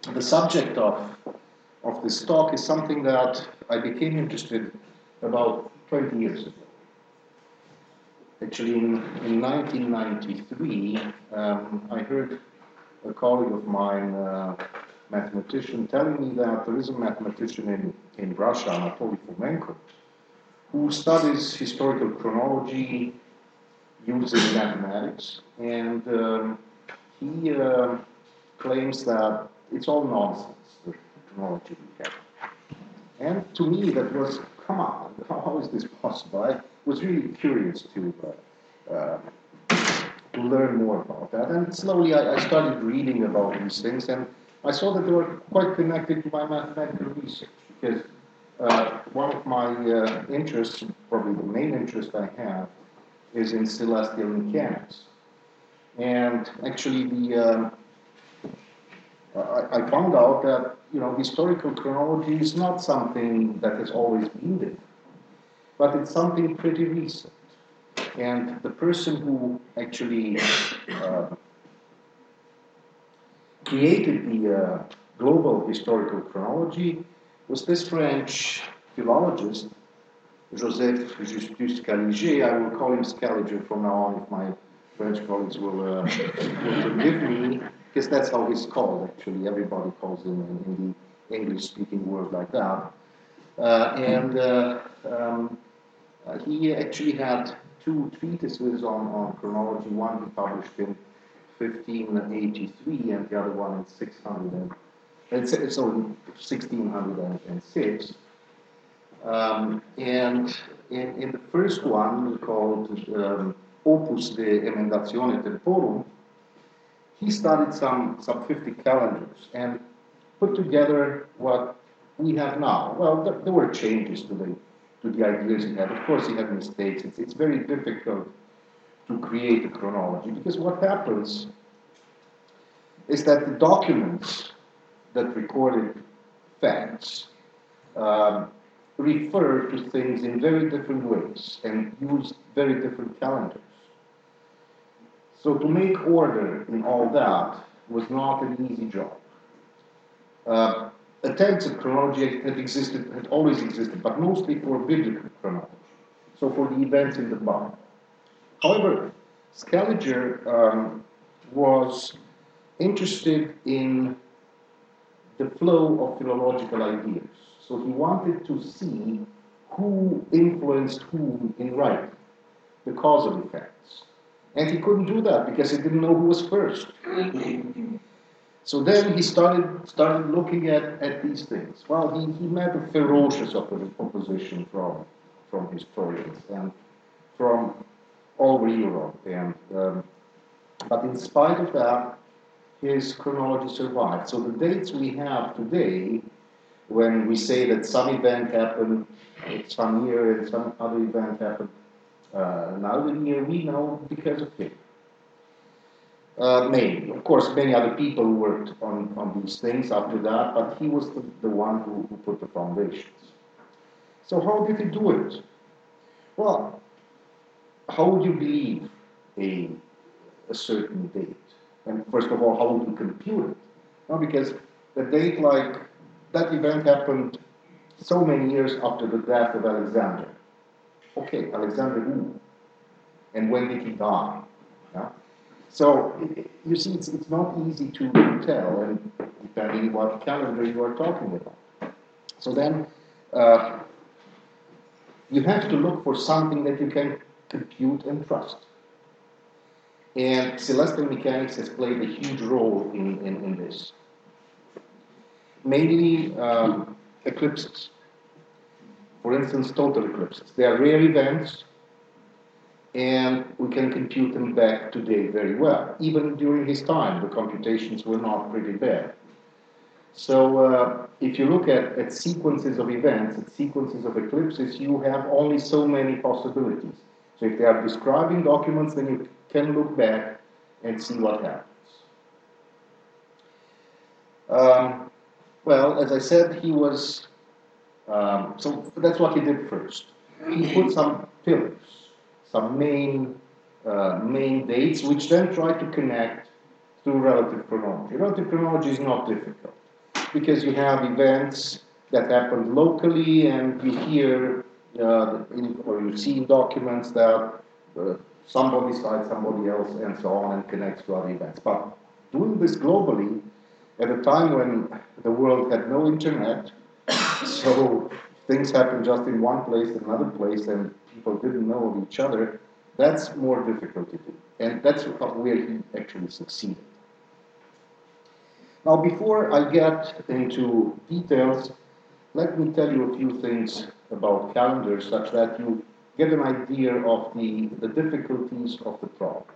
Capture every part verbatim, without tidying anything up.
the subject of, of this talk is something that I became interested about twenty years ago. Actually, in, in nineteen ninety-three, um, I heard a colleague of mine, uh, mathematician, telling me that there is a mathematician in, in Russia, Anatoly Fomenko, who studies historical chronology using mathematics, and um, he uh, claims that it's all nonsense, the chronology we have. And to me, that was, come on, how is this possible? I was really curious to uh, uh, to learn more about that. And slowly I, I started reading about these things, and I saw that they were quite connected to my mathematical research, because uh, one of my uh, interests, probably the main interest I have, is in celestial mechanics. And actually, the um, I, I found out that, you know, historical chronology is not something that has always been there, but it's something pretty recent. And the person who actually uh, created the uh, global historical chronology was this French philologist, Joseph Justus Scaliger. I will call him Scaliger from now on if my French colleagues will, uh, will forgive me, because that's how he's called, actually. Everybody calls him in, in the English-speaking world like that. Uh, and uh, um, uh, he actually had two treatises on, on chronology. One he published in fifteen eighty-three, and the other one in six hundred and, so sixteen oh six. Um, and in, in the first one, called um, Opus de Emendatione Temporum, he studied some, some fifty calendars and put together what we have now. Well, there, there were changes to the, to the ideas he had. Of course, he had mistakes. It's, it's very difficult to create a chronology, because what happens is that the documents that recorded facts um, refer to things in very different ways and use very different calendars. So to make order in all that was not an easy job. Uh, attempts at chronology had existed, had always existed, but mostly for biblical chronology, so for the events in the Bible. However, Scaliger um, was interested in the flow of philological ideas. So he wanted to see who influenced whom in writing, the causal effects. And he couldn't do that because he didn't know who was first. So then he started started looking at, at these things. Well, he, he met a ferocious opposition from, from historians and from all over Europe. And, um, but in spite of that, his chronology survived. So the dates we have today, when we say that some event happened some year and some other event happened uh, another year, we know because of him. Uh, mainly. Of course, many other people worked on, on these things after that, but he was the, the one who, who put the foundations. So how did he do it? Well, how would you believe a, a certain date? And first of all, how would you compute it? No, because the date, like, that event happened so many years after the death of Alexander. Okay, Alexander who? And when did he die? Yeah? So, it, you see, it's, it's not easy to tell, and depending what calendar you are talking about. So then, uh, you have to look for something that you can compute and trust. And celestial mechanics has played a huge role in, in, in this. Mainly um, eclipses. For instance, total eclipses. They are rare events, and we can compute them back today very well. Even during his time, the computations were not pretty bad. So uh, if you look at, at sequences of events, at sequences of eclipses, you have only so many possibilities. So if they are describing documents, then you can look back and see what happens. Um, well, as I said, he was, um, so that's what he did first. He put some pillars, some main, uh, main dates, which then tried to connect to relative chronology. Relative chronology is not difficult. because you have events that happen locally, and you hear uh, in, or you see in documents that uh, somebody cites somebody else and so on and connects to other events. But doing this globally at a time when the world had no internet, so things happened just in one place and another place and people didn't know of each other, that's more difficult to do. And that's where he actually succeeded. Now, before I get into details, let me tell you a few things about calendars such that you get an idea of the, the difficulties of the problem.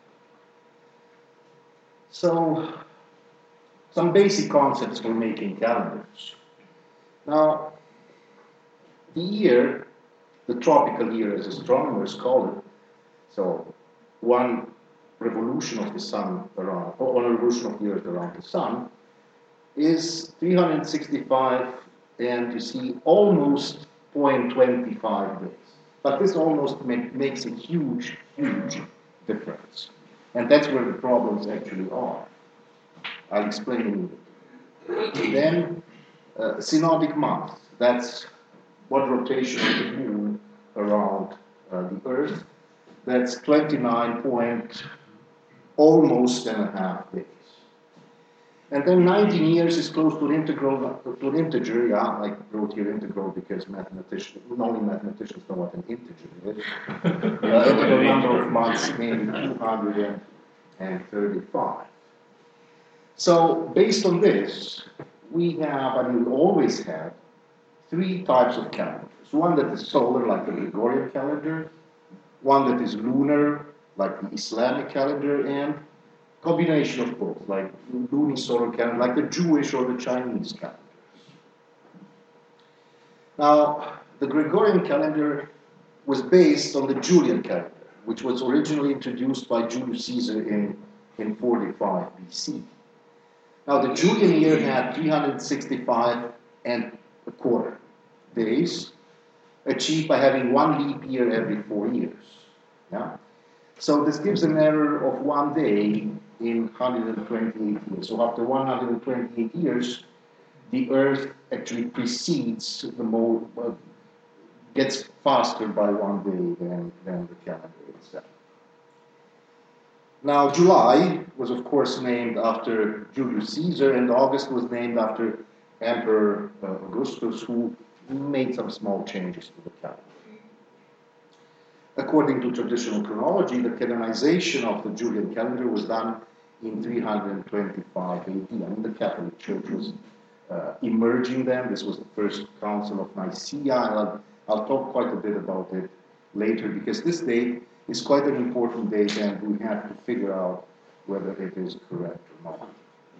So, some basic concepts for making calendars. Now, the year, the tropical year as astronomers call it, so one revolution of the sun around, or one revolution of the earth around the sun, is three hundred sixty-five, and you see almost zero point two five days. But this almost make, makes a huge, huge difference. And that's where the problems actually are. I'll explain in a minute. Then, uh, synodic month. That's what rotation of the moon around uh, the Earth. That's twenty-nine point almost and a half days. And then nineteen years is close to an integral, to an integer. Yeah, I wrote here integral because mathematicians, only mathematicians know what an integer is. uh, integral number of months, maybe two hundred thirty-five. So based on this, we have, and we always have, three types of calendars. One that is solar, like the Gregorian calendar, one that is lunar, like the Islamic calendar, and combination of both, like lunisolar calendar, like the Jewish or the Chinese calendars. Now, the Gregorian calendar was based on the Julian calendar, which was originally introduced by Julius Caesar in, in forty-five B C. Now, the Julian year had three hundred sixty-five and a quarter days, achieved by having one leap year every four years. Yeah? So this gives an error of one day in one hundred twenty-eight years. So after one hundred twenty-eight years, the Earth actually precedes the more, uh, gets faster by one day than, than the calendar itself. Now, July was, of course, named after Julius Caesar, and August was named after Emperor uh, Augustus, who made some small changes to the calendar. According to traditional chronology, the canonization of the Julian calendar was done in three hundred twenty-five A D. I mean, the Catholic Church was uh, emerging then. This was the first Council of Nicaea. I'll, I'll talk quite a bit about it later, because this date is quite an important date, and we have to figure out whether it is correct or not.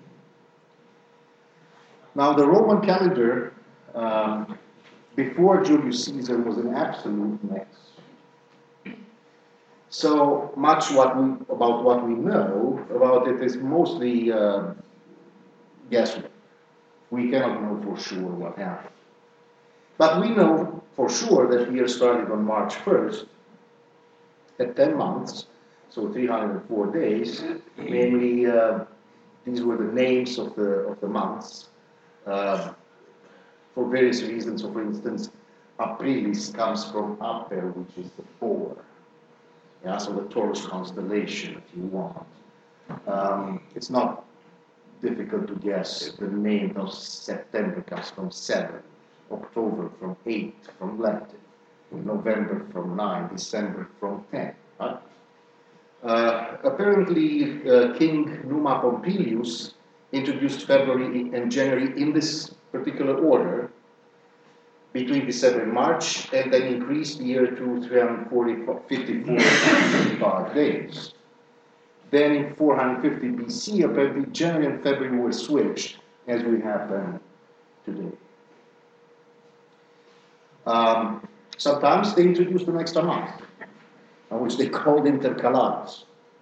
Now, the Roman calendar, um, before Julius Caesar, was an absolute mess. So much what we, about what we know about it is mostly uh, guesswork. We cannot know for sure what happened. But we know for sure that we are starting on March first at ten months, so three hundred four days. Namely, uh, these were the names of the, of the months uh, for various reasons. So for instance, Aprilis comes from Aper, which is the four. Yeah, so the Taurus constellation, if you want. Um, it's not difficult to guess. The name of September comes from seven, October from eight, from Latin, November from nine, December from ten. Right? Uh, apparently, uh, King Numa Pompilius introduced February and January in this particular order, between December and March, and then increased the year to three hundred fifty-four days. Then in four hundred fifty B C, apparently January and February were switched, as we have them today. Um, sometimes they introduced an extra month, which they called intercalares.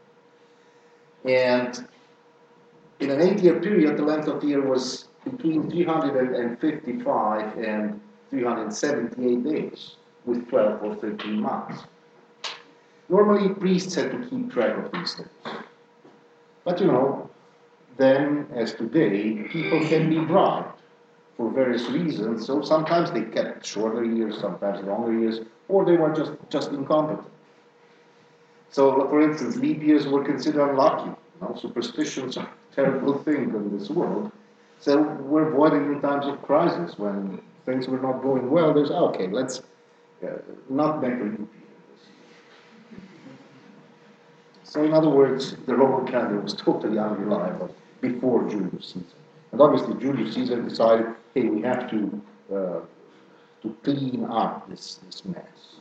And in an eight-year period, the length of the year was between three hundred fifty-five and three hundred seventy-eight days, with twelve or thirteen months. Normally, priests had to keep track of these things. But you know, then, as today, people can be bribed for various reasons. So sometimes they kept shorter years, sometimes longer years, or they were just, just incompetent. So, for instance, leap years were considered unlucky. You know, superstitions are a terrible thing in this world. So we're avoiding in times of crisis when things were not going well. There's, okay, let's uh, not make a leap year. So in other words, the Roman calendar was totally unreliable before Julius Caesar. And obviously Julius Caesar decided, hey, we have to, uh, to clean up this, this mess.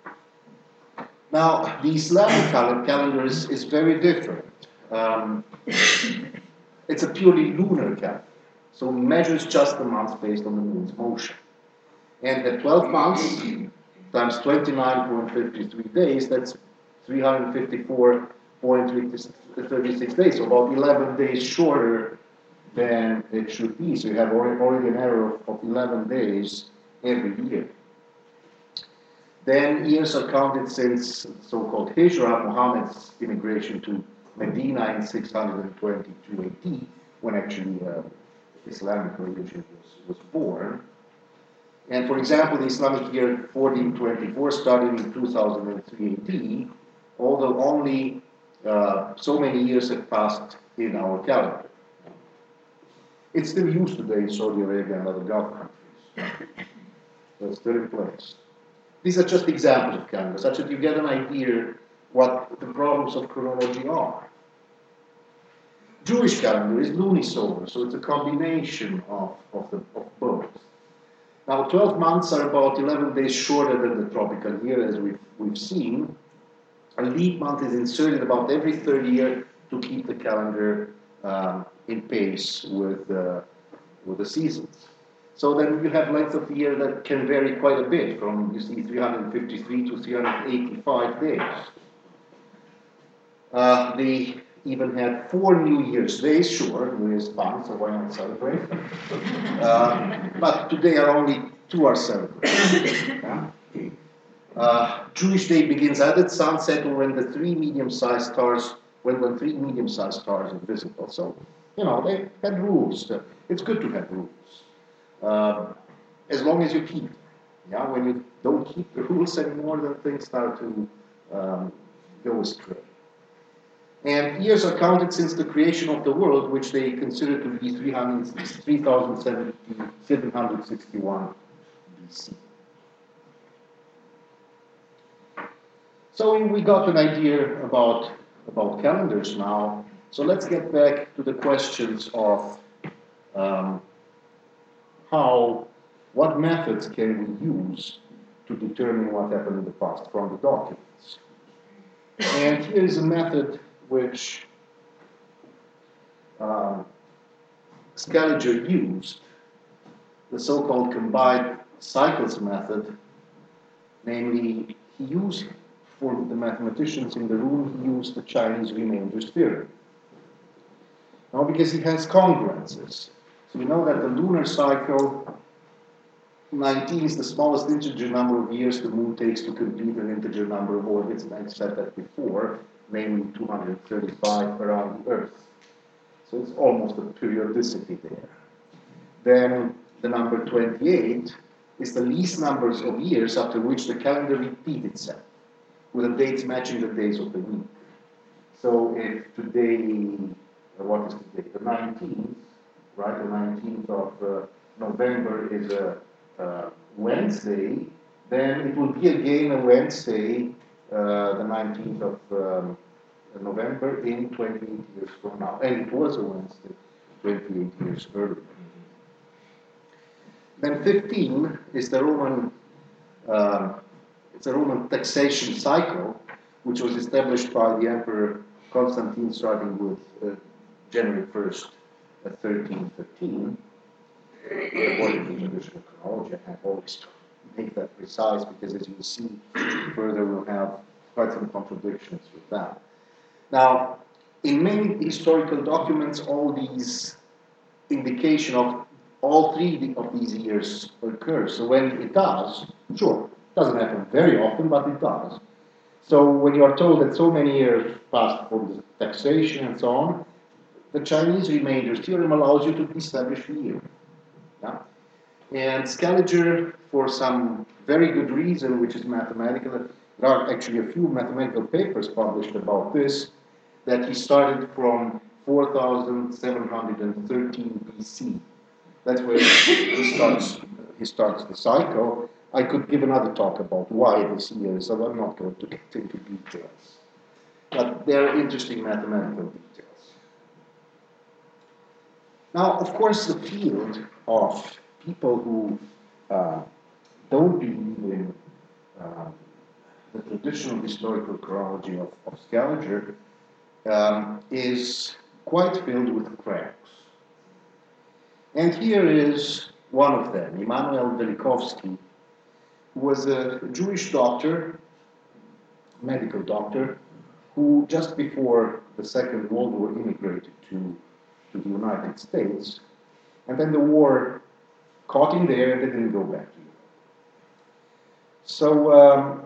Now, the Islamic calendar is, is very different. Um, it's a purely lunar calendar, so it measures just the months based on the moon's motion. And the twelve months times twenty-nine point five three days, that's three hundred fifty-four point three six days, so about eleven days shorter than it should be. So you have already, already an error of eleven days every year. Then years are counted since so-called Hijra, Muhammad's immigration to Medina in six hundred twenty-two A D, when actually uh, Islamic religion was, was born. And for example, the Islamic year fourteen twenty-four started in two thousand three A D, although only uh, so many years have passed in our calendar. It's still used today in Saudi Arabia and other Gulf countries. So it's still in place. These are just examples of calendars, such that you get an idea what the problems of chronology are. Jewish calendar is lunisolar, so it's a combination of, of, the, of both. Now, twelve months are about eleven days shorter than the tropical year, as we've, we've seen. A leap month is inserted about every third year to keep the calendar um, in pace with, uh, with the seasons. So then you have length of the year that can vary quite a bit, from, you see, three hundred fifty-three to three hundred eighty-five days. Uh, they even had four New Year's days, sure, New Year's fun, so why not celebrate? uh, but today are only two are celebrated. Yeah? Uh, Jewish day begins at its sunset, or when the three medium-sized stars, when the three medium-sized stars are visible. So, you know, they had rules. It's good to have rules. Uh, as long as you keep them. Yeah? When you don't keep the rules anymore, then things start to um, go astray. And years are counted since the creation of the world, which they consider to be three thousand seven hundred sixty-one B C. So we got an idea about, about calendars now. So let's get back to the questions of um, how, what methods can we use to determine what happened in the past from the documents. And here is a method which um, Scaliger used, the so-called combined cycles method. Namely, he used, for the mathematicians in the room, he used the Chinese remainders theorem. Now, because he has congruences. So we know that the lunar cycle, nineteen is the smallest integer number of years the moon takes to complete an integer number of orbits, and I've said that before, namely two hundred thirty-five around the Earth. So it's almost a periodicity there. Then the number twenty-eight is the least numbers of years after which the calendar repeats itself, with the dates matching the days of the week. So if today, uh, what is today? The nineteenth, right? The nineteenth of uh, November is a uh, Wednesday, then it will be again a Wednesday, uh, the nineteenth of um, November in twenty-eight years from now. And it was a Wednesday twenty-eight years earlier. Then fifteen is the Roman, uh, it's a Roman taxation cycle, which was established by the Emperor Constantine starting with uh, January first, uh, thirteen thirteen. According to traditional chronology, I have always to make that precise because, as you see further, we'll have quite some contradictions with that. Now, in many historical documents, all these indication of all three of these years occur. So when it does, sure, it doesn't happen very often, but it does. So when you are told that so many years passed for the taxation and so on, the Chinese remainder theorem allows you to establish the year. Yeah? And Scaliger, for some very good reason, which is mathematical, there are actually a few mathematical papers published about this, that he started from four thousand seven hundred thirteen B C. That's where he starts, he starts the cycle. I could give another talk about why this year, so I'm not going to get into details. But they're interesting mathematical details. Now, of course, the field of people who uh, don't believe in uh, the traditional historical chronology of, of Scaliger um, is quite filled with cracks. And here is one of them, Immanuel Velikovsky, who was a Jewish doctor, medical doctor, who just before the Second World War immigrated to, to the United States, and then the war caught him there and they didn't go back to Europe. So um,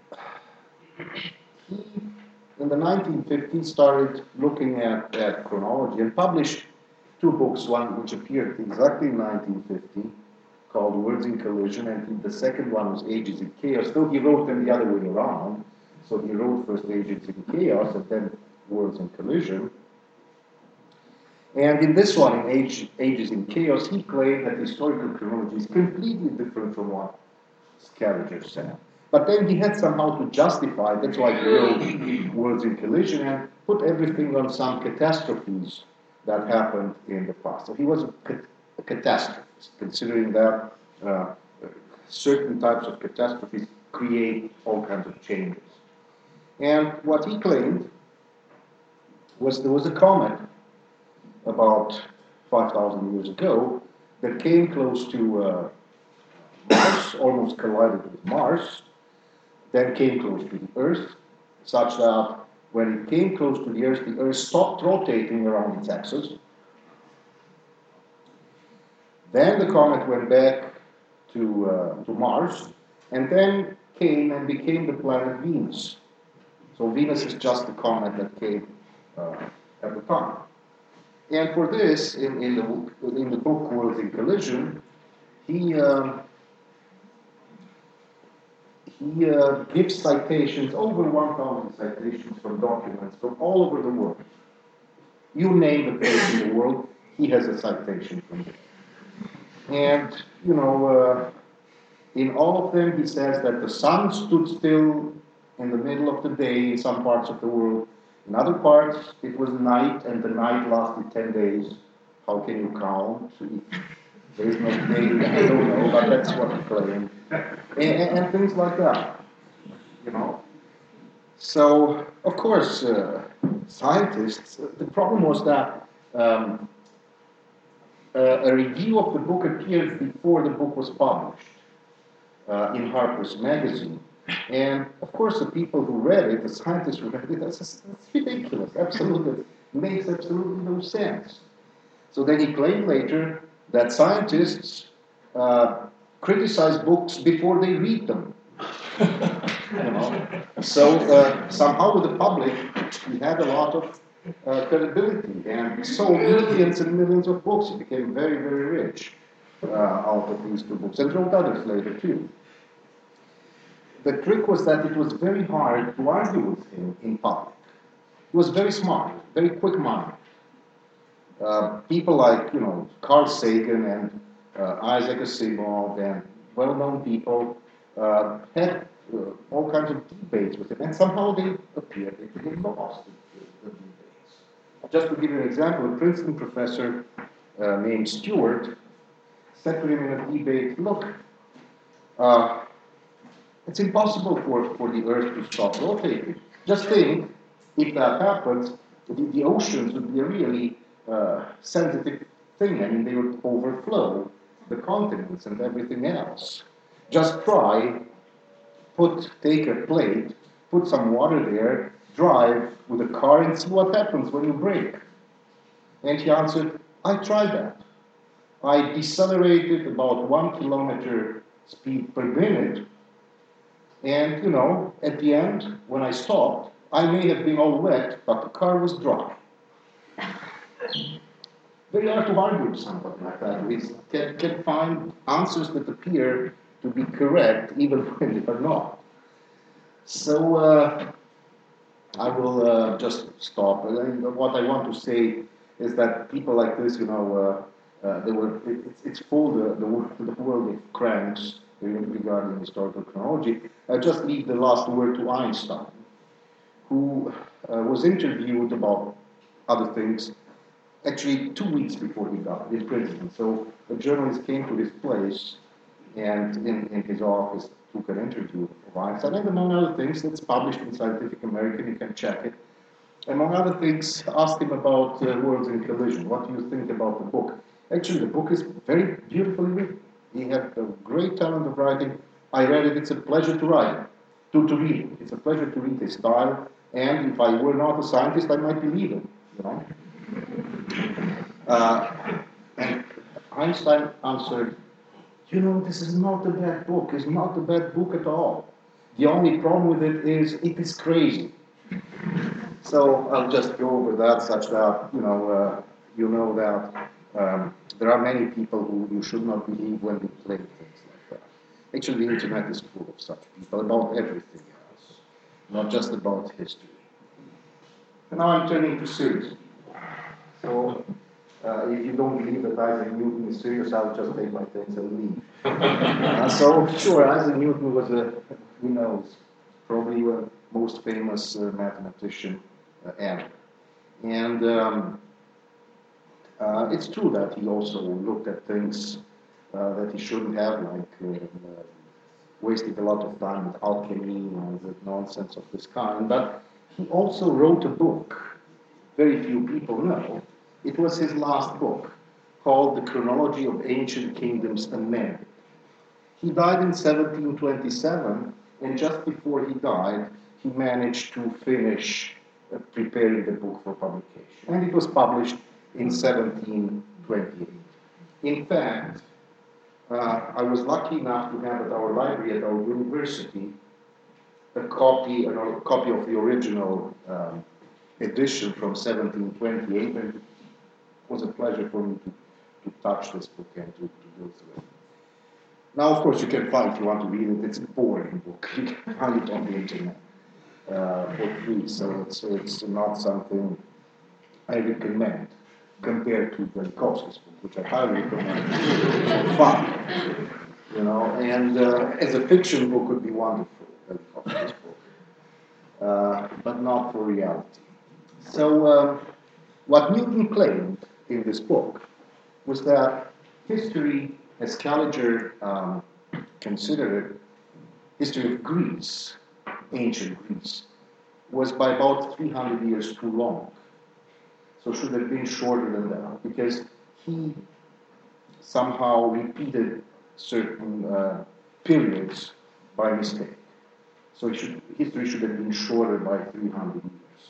he, in the nineteen fifties, started looking at, at chronology and published two books, one which appeared exactly in nineteen fifty, called Worlds in Collision, and the second one was Ages in Chaos, though he wrote them the other way around. So he wrote first Ages in Chaos and then Worlds in Collision. And in this one, in Age, Ages in Chaos, he claimed that historical chronology is completely different from what Scaliger said. But then he had somehow to justify, that's why he wrote Worlds in Collision and put everything on some catastrophes that happened in the past. So he was a, a catastrophist, considering that uh, certain types of catastrophes create all kinds of changes. And what he claimed was there was a comet about five thousand years ago that came close to uh, Mars, almost collided with Mars, then came close to the Earth, such that when it came close to the Earth, the Earth stopped rotating around its axis. Then the comet went back to, uh, to Mars, and then came and became the planet Venus. So Venus is just the comet that came uh, at the time. And for this, in, in, the, in the book Worlds in Collision, he, uh, he uh, gives citations, over one thousand citations from documents from all over the world. You name the place in the world, he has a citation from there. And, you know, uh, in all of them, he says that the sun stood still in the middle of the day in some parts of the world. In other parts, it was night, and the night lasted ten days. How can you count? There is no day, I don't know, but that's what he claimed. And, and, and things like that, you know. So, of course, uh, scientists, the problem was that um, uh, a review of the book appeared before the book was published uh, in Harper's Magazine. And, of course, the people who read it, the scientists who read it, that's, that's ridiculous, absolutely, it makes absolutely no sense. So then he claimed later that scientists uh, criticize books before they read them. You know? So uh, somehow with the public, he had a lot of uh, credibility and sold millions and millions of books. He became very, very rich uh, out of these two books, and wrote others later too. The trick was that it was very hard to argue with him in public. He was very smart, very quick-minded. Uh, people like, you know, Carl Sagan and uh, Isaac Asimov and well-known people uh, had uh, all kinds of debates with him, and somehow they appeared to get lost in the, the debates. Just to give you an example, a Princeton professor uh, named Stewart said to him in a debate, look, uh, it's impossible for, for the Earth to stop rotating. Just think, if that happens, the, the oceans would be a really uh, sensitive thing. I mean, they would overflow the continents and everything else. Just try, put, take a plate, put some water there, drive with a car and see what happens when you brake. And he answered, I tried that. I decelerated about one kilometer speed per minute. And, you know, at the end, when I stopped, I may have been all wet, but the car was dry. very hard to argue with somebody like that. We can, can find answers that appear to be correct even when they are not. So uh, I will uh, just stop. And what I want to say is that people like this, you know, uh, uh, they were, it, it's, it's full the, the, the world of cranks regarding historical chronology. I just leave the last word to Einstein, who uh, was interviewed about other things actually two weeks before he died in prison. So a journalist came to his place and in, in his office took an interview of Einstein, and among other things, it's published in Scientific American, you can check it. Among other things, asked him about uh, Worlds in Collision. What do you think about the book? Actually, the book is very beautifully written. He had a great talent of writing. I read it, it's a pleasure to write, to, to read it. It's a pleasure to read his style, and if I were not a scientist, I might believe him, you know. Uh, and Einstein answered, you know, this is not a bad book. It's not a bad book at all. The only problem with it is it is crazy. So I'll just go over that, such that, you know, uh, you know that um, there are many people who you should not believe when they claim things like that. Actually, the internet is full of such people about everything else, not just about history. And now I'm turning to serious people. So uh, if you don't believe that Isaac Newton is serious, I'll just take my things and leave. uh, so sure, Isaac Newton was a, who knows, probably the most famous uh, mathematician uh, ever. And um, uh, it's true that he also looked at things uh, that he shouldn't have, like uh, uh, wasted a lot of time with alchemy and the nonsense of this kind. But he also wrote a book, very few people know. It was his last book, called The Chronology of Ancient Kingdoms and Men. He died in seventeen twenty-seven, and just before he died, he managed to finish uh, preparing the book for publication. And it was published in seventeen twenty-eight. In fact, uh, I was lucky enough to have at our library at our university a copy, a copy of the original um, edition from seventeen twenty-eight, and it was a pleasure for me to, to touch this book and to, to go through it. Now, of course, you can find, if you want to read it, it's a boring book. You can find it on the internet uh, for free, so it's, it's not something I recommend compared to Velikovsky's book, which I highly recommend for fun. You know, and uh, as a fiction book would be wonderful, Velikovsky's book, uh, but not for reality. So, um, what Newton claimed in this book was that history, as Scaliger um, considered it, history of Greece, ancient Greece, was by about three hundred years too long. So should have been shorter than that, because he somehow repeated certain uh, periods by mistake. So it should, history should have been shorter by three hundred years.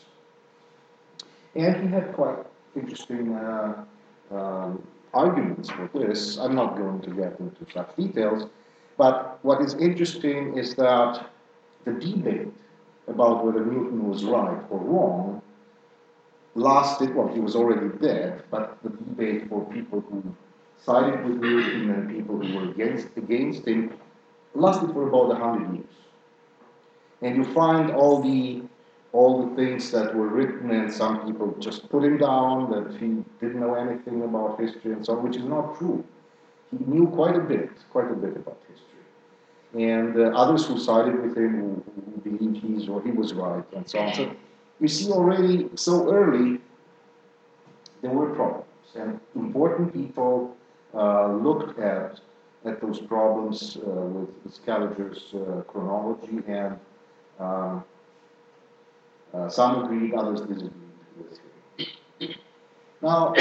And he had quite interesting uh, um, arguments for this. I'm not going to get into such details, but what is interesting is that the debate about whether Newton was right or wrong lasted, well, he was already dead, but the debate for people who sided with Newton and people who were against, against him lasted for about one hundred years. And you find all the all the things that were written, and some people just put him down, that he didn't know anything about history and so on, which is not true. He knew quite a bit, quite a bit about history. And uh, others who sided with him, who, who believed he's, or he was right, and so on. So you see already, so early, there were problems. And important people uh, looked at, at those problems uh, with Scaliger's uh, chronology, and um, Uh, some agreed, others disagreed with him. Now,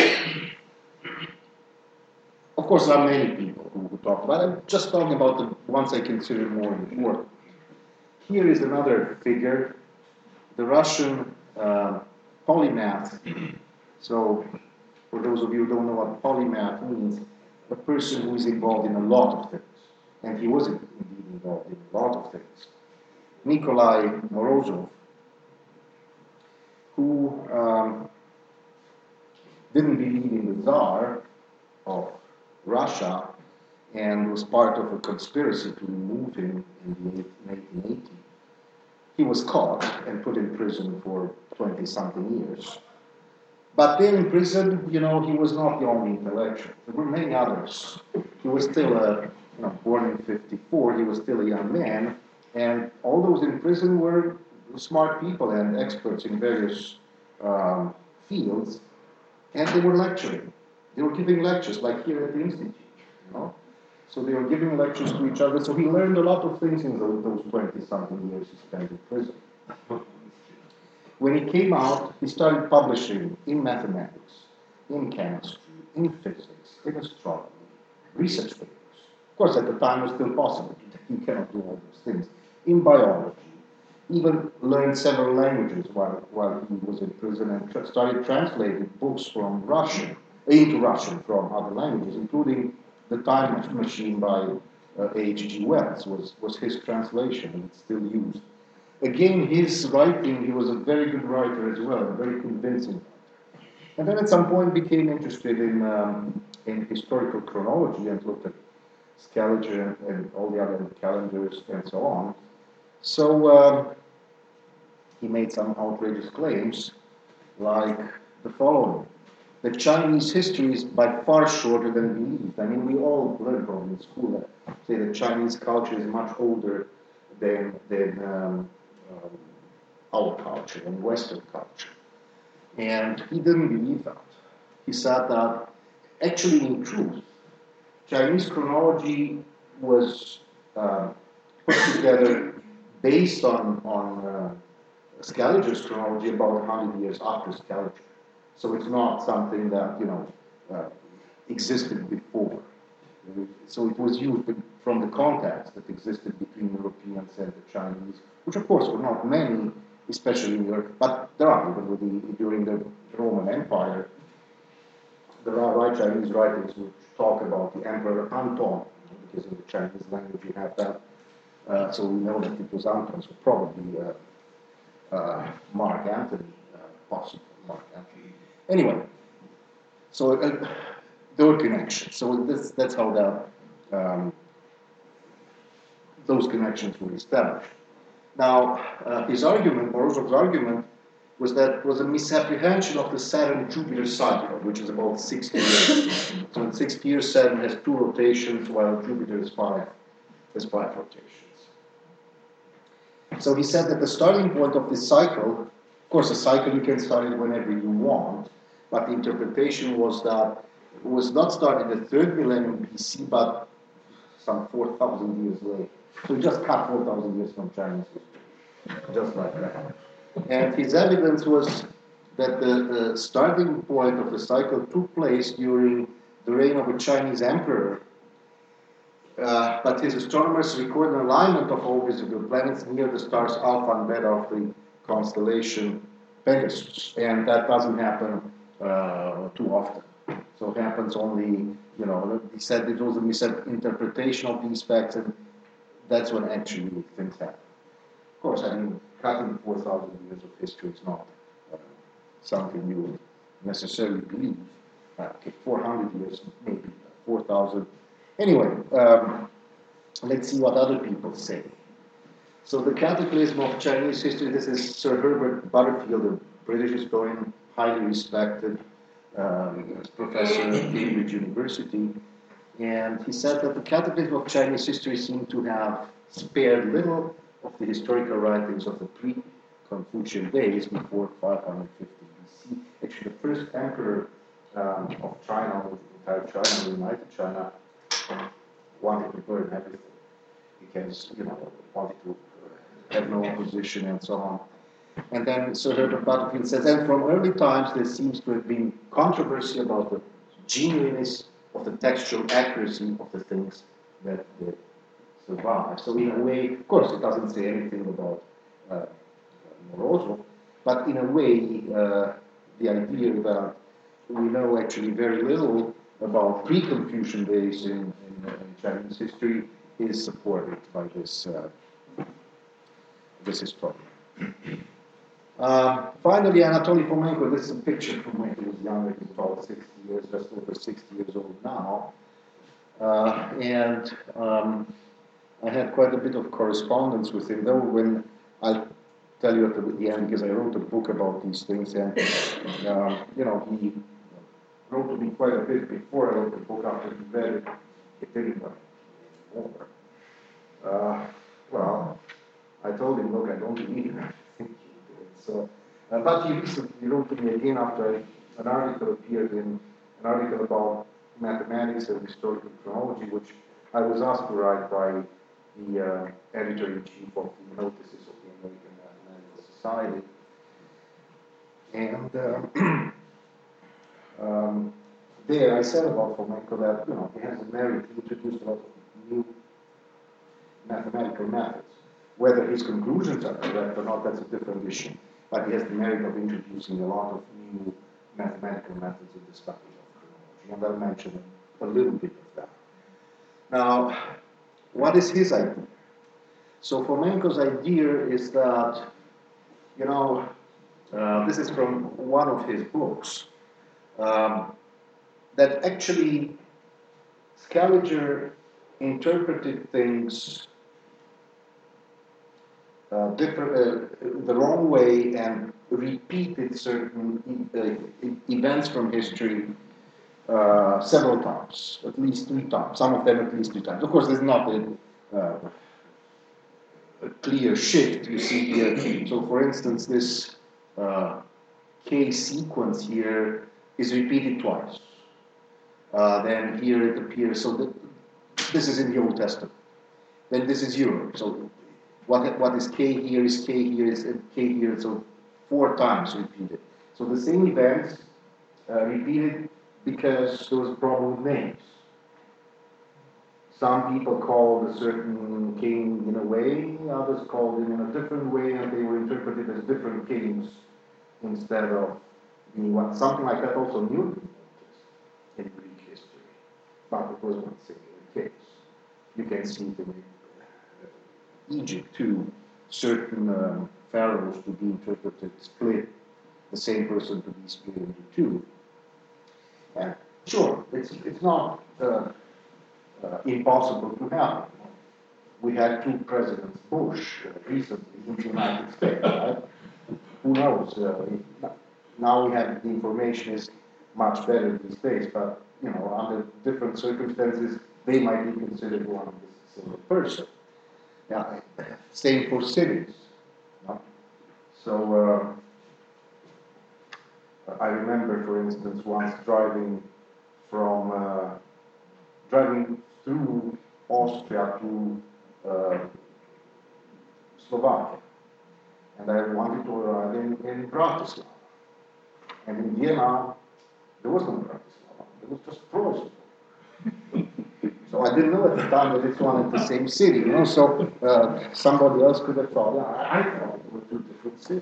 of course, there are many people who, who talk about it. I'm just talking about the ones I consider more important. Here is another figure, the Russian uh, polymath. So, for those of you who don't know what polymath means, a person who is involved in a lot of things. And he was indeed involved in a lot of things. Nikolai Morozov, who um, didn't believe in the Tsar of Russia and was part of a conspiracy to remove him in, the, in eighteen eighty. He was caught and put in prison for twenty-something years. But then in prison, you know, he was not the only intellectual. There were many others. He was still a, you know, born in fifty-four, he was still a young man, and all those in prison were smart people and experts in various um, fields, and they were lecturing. They were giving lectures, like here at the Institute, you know. So they were giving lectures to each other. So he learned a lot of things in those, those twenty-something years he spent in prison. When he came out, he started publishing in mathematics, in chemistry, in physics, in astronomy, research papers. Of course, at the time it was still possible. You cannot do all those things. In biology, even learned several languages while, while he was in prison and tra started translating books from Russian, into Russian from other languages, including The Time Machine by uh, H G Wells was, was his translation, and it's still used. Again, his writing, he was a very good writer as well, a very convincing writer. And then at some point became interested in, um, in historical chronology and looked at Scaliger and, and all the other calendars and so on. So um, he made some outrageous claims, like the following. The Chinese history is by far shorter than believed. I mean, we all learned from in school that say the Chinese culture is much older than, than um, um, our culture and Western culture. And he didn't believe that. He said that actually, in truth, Chinese chronology was uh, put together based on, on uh, Scaliger's chronology about one hundred years after Scaliger. So it's not something that, you know, uh, existed before. So it was used from the contacts that existed between Europeans and the Chinese, which of course were not many, especially in Europe, but there are, even with the, during the Roman Empire, there are right Chinese writings which talk about the Emperor Anton, because in the Chinese language you have that. Uh, so we know that it was Anton, so probably uh, uh, Mark Antony, uh, possible Mark Antony. Anyway, so uh, there were connections. So this, that's how the, um, those connections were established. Now, uh, his argument, Morozov's argument, was that it was a misapprehension of the Saturn-Jupiter cycle, which is about sixty years. So in sixty years, Saturn has two rotations, while Jupiter has five, has five rotations. So he said that the starting point of this cycle, of course, a cycle you can start it whenever you want, but the interpretation was that it was not started in the third millennium B C, but some four thousand years later. So he just cut four thousand years from Chinese history, just like that. And his evidence was that the, the starting point of the cycle took place during the reign of a Chinese emperor. Uh, but his astronomers record an alignment of all visible planets near the stars Alpha and Beta of the constellation Pegasus. And that doesn't happen uh, too often. So it happens only, you know, he said it was a misinterpretation of these facts, and that's when actually things happen. Of course, I mean, cutting four thousand years of history is not uh, something you would necessarily believe. Uh, okay, four hundred years, maybe, four thousand. Anyway, um, let's see what other people say. So the cataclysm of Chinese history, this is Sir Herbert Butterfield, a British historian, highly respected um, professor at Cambridge University. And he said that the cataclysm of Chinese history seemed to have spared little of the historical writings of the pre-Confucian days before five hundred fifty B C. Actually, the first emperor um, of China, of the entire China, the United China, wanted to burn everything because, you know, wanted to have no opposition and so on. And then Sir Herbert Butterfield says, and from early times there seems to have been controversy about the genuineness of the textual accuracy of the things that they survive. So in a way, of course, it doesn't say anything about uh, Morozov, but in a way, uh, the idea that we know actually very little about pre-Confucian days in, in, in Chinese history is supported by this, uh, this historian. Uh, finally, Anatoly Fomenko, this is a picture from when he was younger, he's about sixty years, just over sixty years old now. Uh, and um, I had quite a bit of correspondence with him, though when I'll tell you at the end, because I wrote a book about these things, and uh, you know, he wrote to me quite a bit before I wrote the book. After he read it, it didn't write anymore. Uh, well, I told him, look, I don't believe in everything you did. So, uh, but he recently wrote to me again after an article appeared in an article about mathematics and historical chronology, which I was asked to write by the uh, editor-in-chief of the Notices of the American Mathematical Society. And uh, um, there I said about Fomenko that, you know, he has a merit to introduce a lot of new mathematical methods. Whether his conclusions are correct or not, that's a different issue. But he has the merit of introducing a lot of new mathematical methods in the study of chronology, and I'll mention a little bit of that. Now, what is his idea? So Fomenko's idea is that, you know, uh, this is from one of his books, um, that actually Scaliger interpreted things uh, different, uh, the wrong way and repeated certain e uh, events from history uh, several times, at least three times, some of them at least three times. Of course, there's not a, uh, a clear shift you see here. So, for instance, this uh, K sequence here is repeated twice. Uh, then here it appears, so that this is in the Old Testament. Then this is Europe. So what, what is K here is K here is K here, so four times repeated. So the same events uh, repeated because there was a problem with names. Some people called a certain king in a way, others called him in a different way, and they were interpreted as different kings instead of being one. Something like that also Newton in Greek history, but it was not the case. You can see it in Egypt too, certain um, pharaohs to be interpreted split, the same person to be split into two. And sure, it's, it's not uh, uh, impossible to happen. We had two presidents, Bush, uh, recently in the United States, right? Who knows? Uh, now we have the information is much better these days, but you know, under different circumstances, they might be considered one and the same person. Yeah, same for cities. No? So uh, I remember, for instance, once driving from uh, driving through Austria to uh, Slovakia, and I wanted to arrive in, in Bratislava. And in Vienna, there was no Bratislava; it was just Preußen. So I didn't know at the time that it's one and the same city, you know. So uh, somebody else could have thought, I, I thought it were two different cities.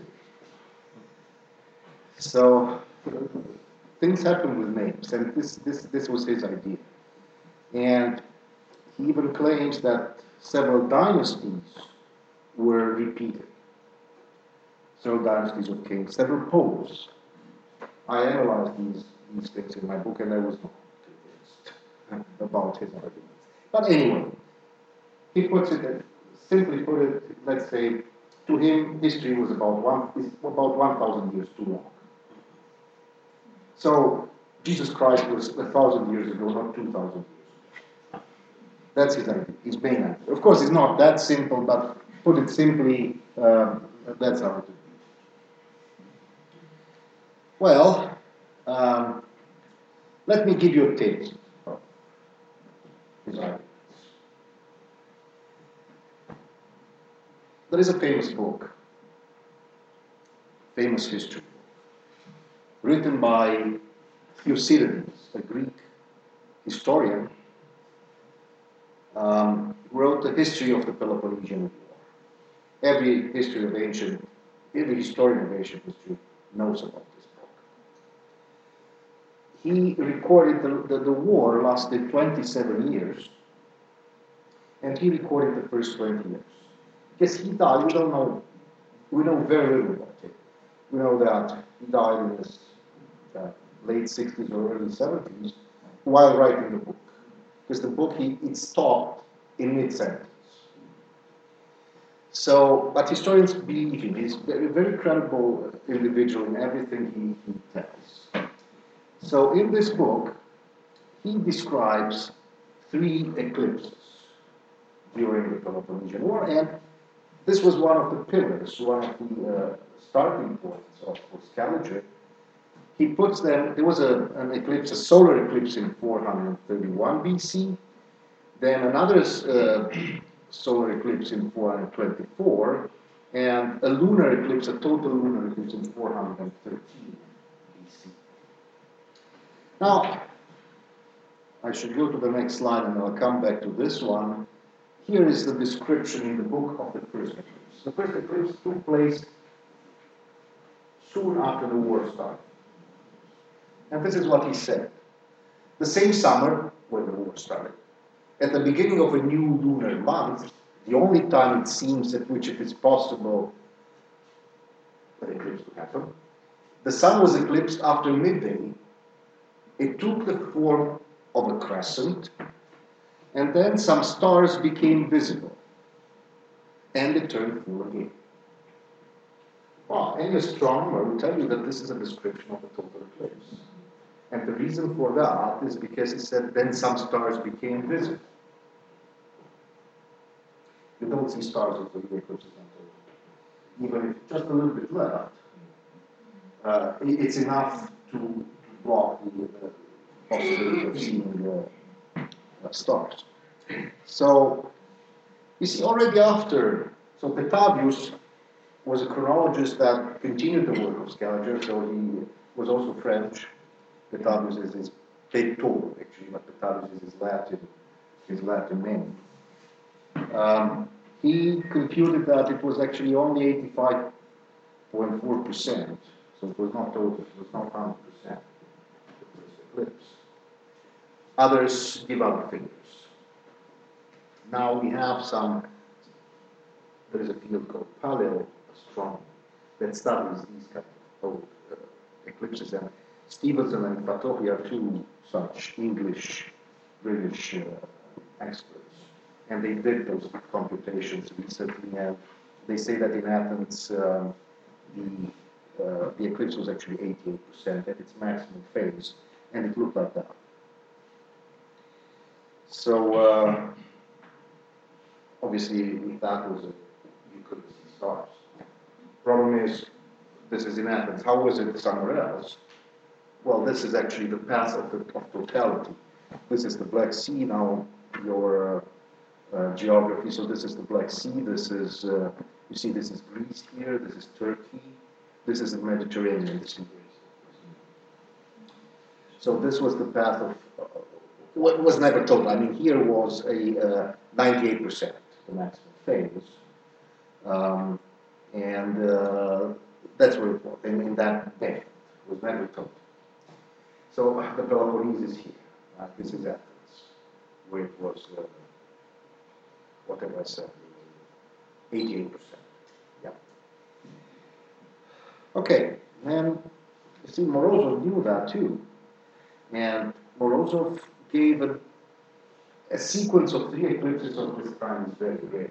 So things happen with names, and this this this was his idea. And he even claims that several dynasties were repeated. Several dynasties of kings, several popes. I analyzed these these things in my book, and I was not convinced about his arguments. But anyway, he puts it, simply put it, let's say, to him, history was about one, is about one thousand years too long. So, Jesus Christ was a thousand years ago, not two thousand years ago. That's his idea, his main idea. Of course, it's not that simple, but put it simply, um, that's how it is. Well, um, let me give you a taste of his ideas. There is a famous book, famous history book, written by Thucydides, a Greek historian, um, who wrote the history of the Peloponnesian War. Every history of ancient, every historian of ancient history knows about this book. He recorded the, the, the war lasted twenty-seven years, and he recorded the first twenty years. Because he died, we don't know, we know very little about him. We know that he died in his uh, late sixties or early seventies while writing the book. Because the book, he, it stopped in mid-sentence. So, but historians believe him. He's a very, very credible individual in everything he, he tells. So in this book, he describes three eclipses during the Peloponnesian War, and this was one of the pillars, one of the uh, starting points of, of Scaliger. He puts them, there was a, an eclipse, a solar eclipse in four hundred thirty-one B C, then another uh, solar eclipse in four hundred twenty-four, and a lunar eclipse, a total lunar eclipse in four hundred thirteen B C. Now, I should go to the next slide and I'll come back to this one. Here is the description in the book of the first eclipse. The first eclipse took place soon after the war started. And this is what he said. The same summer, when the war started, at the beginning of a new lunar month, the only time it seems at which it is possible for an eclipse to happen, the sun was eclipsed after midday. It took the form of a crescent, and then some stars became visible, and it turned full again. Well, any astronomer will tell you that this is a description of a total eclipse. And the reason for that is because he said then some stars became visible. You don't see stars of the eclipses until, even if just a little bit left, uh, it's enough to, to block the, the possibility of seeing uh, uh, stars. So, you see, already after, so Petavius was a chronologist that continued the work of Scaliger, so he was also French. Petavius is his Peto, actually, but Petavius is his Latin, his Latin name. Um, he computed that it was actually only eighty-five point four percent, so it was not total, it was not one hundred percent the first eclipse. Others give other figures. Now we have some, there is a field called paleoastronomy that studies these kind of uh, eclipses, and Stevenson and Fattopi are two such English, British uh, experts. And they did those computations recently, and they say that in Athens, um, the, uh, the eclipse was actually eighty-eight percent at its maximum phase, and it looked like that. So, uh, obviously, if that was a, you couldn't see stars. Problem is, this is in Athens. How was it somewhere else? Well, this is actually the path of, the, of totality. This is the Black Sea. Now, your uh, uh, geography. So this is the Black Sea. This is, uh, you see, this is Greece here. This is Turkey. This is the Mediterranean Sea. So this was the path of, uh, what was never total. I mean, here was a uh, ninety-eight percent, the maximum phase. Um, and uh, that's where it was, in, in that band. It was never total. So the Peloponnese is here. Uh, this is Athens, where it was, uh, whatever I said, eighty-eight percent. Yeah. Okay, and you see, Morozov knew that too. And Morozov gave a, a sequence of three eclipses of this kind is very rare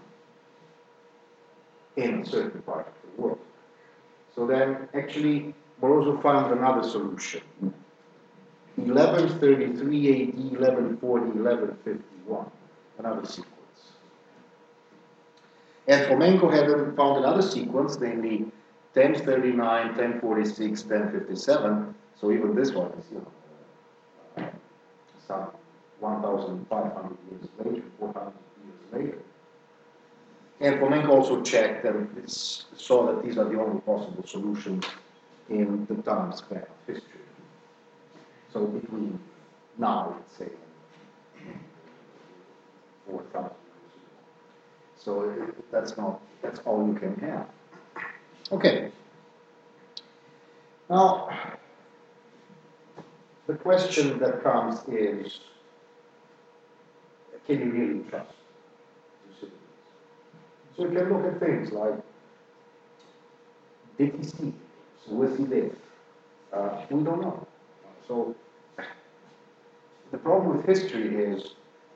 in a certain part of the world. So then, actually, Morozov found another solution. eleven thirty-three A D, eleven forty, eleven fifty-one, another sequence. And Fomenko had found another sequence, namely ten thirty-nine, ten forty-six, ten fifty-seven. So even this one is, you know, uh, some one thousand five hundred years later, four hundred years later. And Fomenko also checked and saw that these are the only possible solutions in the time span of history. So between now, let's say, four thousand years ago. So that's not, that's all you can have. Okay. Now, the question that comes is, can you really trust the citizens? So you can look at things like, did he see? with it? Uh, we don't know. So the problem with history is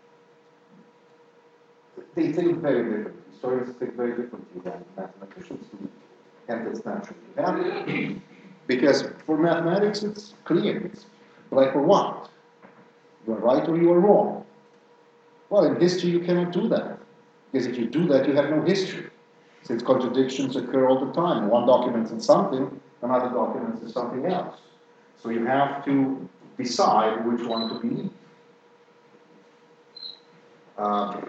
they think very differently. Historians think very differently than mathematicians do, and it's naturally happening. Because for mathematics, it's clear. It's black or white. You are right or you are wrong. Well, in history, you cannot do that. Because if you do that, you have no history. Since contradictions occur all the time. One document says something, another document says something else. So you have to decide which one to believe. Uh,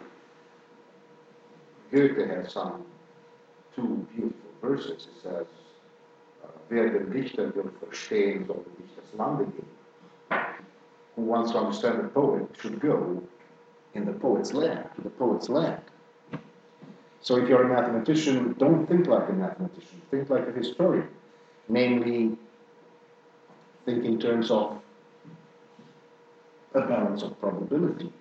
Goethe has some two beautiful verses. He says, Wer den Dichter will verstehen, soll nicht das Lande gehen. Who wants to understand the poet should go in the poet's land, to the poet's land. So if you're a mathematician, don't think like a mathematician, think like a historian. Namely, think in terms of a balance of probabilities.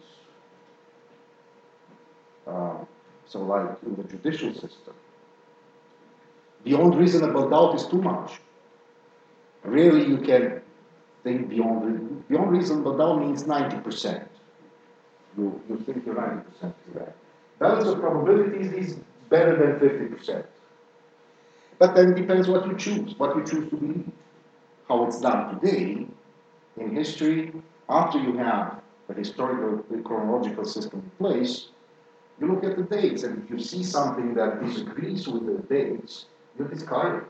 Uh, so like in the judicial system. Beyond reasonable doubt is too much. Rarely you can think beyond, beyond reasonable doubt means ninety percent. You, you think you're ninety percent correct. Balance of probabilities is better than fifty percent. But then it depends what you choose, what you choose to believe. How it's done today in history, after you have a historical chronological system in place, you look at the dates, and if you see something that disagrees with the dates, you discard it.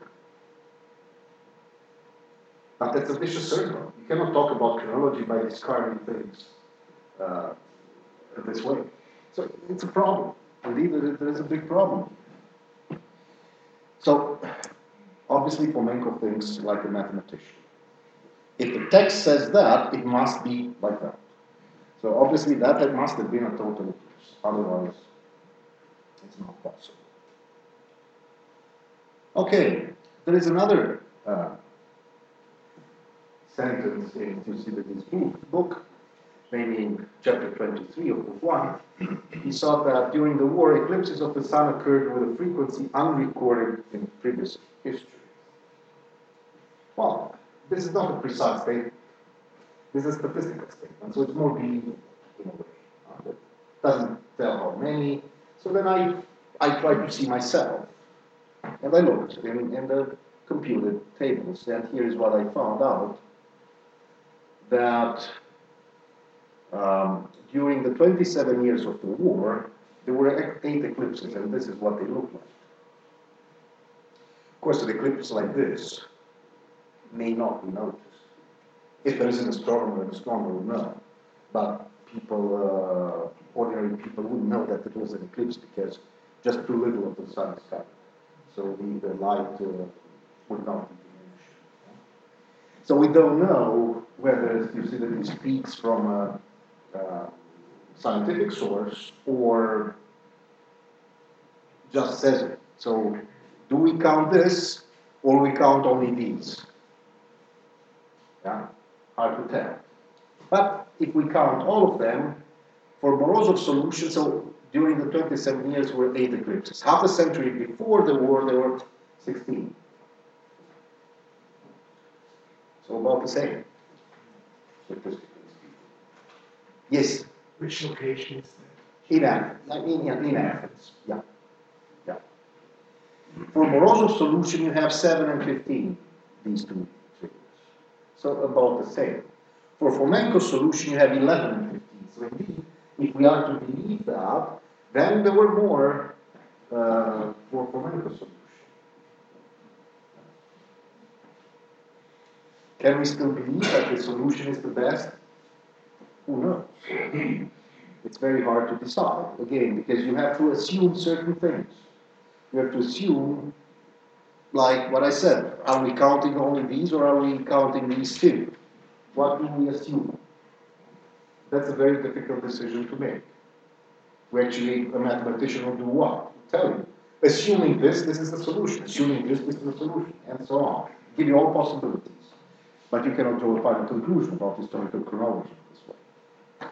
But that's a vicious circle. You cannot talk about chronology by discarding things uh, this way. So it's a problem. Indeed, there is a big problem. So, obviously, Fomenko thinks like a mathematician. If the text says that, it must be like that. So, obviously, that must have been a total eclipse. Otherwise, it's not possible. Okay, there is another uh, sentence in Thucydides' book, maybe in chapter twenty-three of book one. He saw that during the war, eclipses of the sun occurred with a frequency unrecorded in previous history. Well, this is not a precise statement. This is a statistical statement, so it's more believable in a way. Uh, it doesn't tell how many. So then I, I tried to see myself. And I looked in, in the computed tables, and here is what I found out. That um, during the twenty-seven years of the war, there were eight eclipses, and this is what they looked like. Of course, an eclipse like this may not be noticed. If there is an astronomer, an astronomer will know. But people, uh, ordinary people wouldn't know that it was an eclipse because just too little of the sun is covered. So the, the light uh, would not be diminished. So we don't know whether Thucydides speaks from a uh, scientific source or just says it. So do we count this or we count only these? Yeah, hard to tell. But if we count all of them, for Morozov's solution, so during the twenty-seven years were eight eclipses. Half a century before the war, there were sixteen. So about the same. Yes? Which location is that? In Athens. In, in, in Athens, yeah. yeah. For Morozov's solution, you have seven and fifteen, these two figures. So about the same. For Fomenko's solution, you have eleven and fifteen. So indeed, if we are to believe that, then there were more uh, for Fomenko's solution. Can we still believe that the solution is the best? Who knows? It's very hard to decide, again, because you have to assume certain things. You have to assume, like what I said, are we counting only these or are we counting these two? What do we assume? That's a very difficult decision to make. We actually, a mathematician will do what? Tell you. Assuming this, this is the solution. Assuming this, this is the solution. And so on. Give you all possibilities. But you cannot draw a final conclusion about historical chronology this way.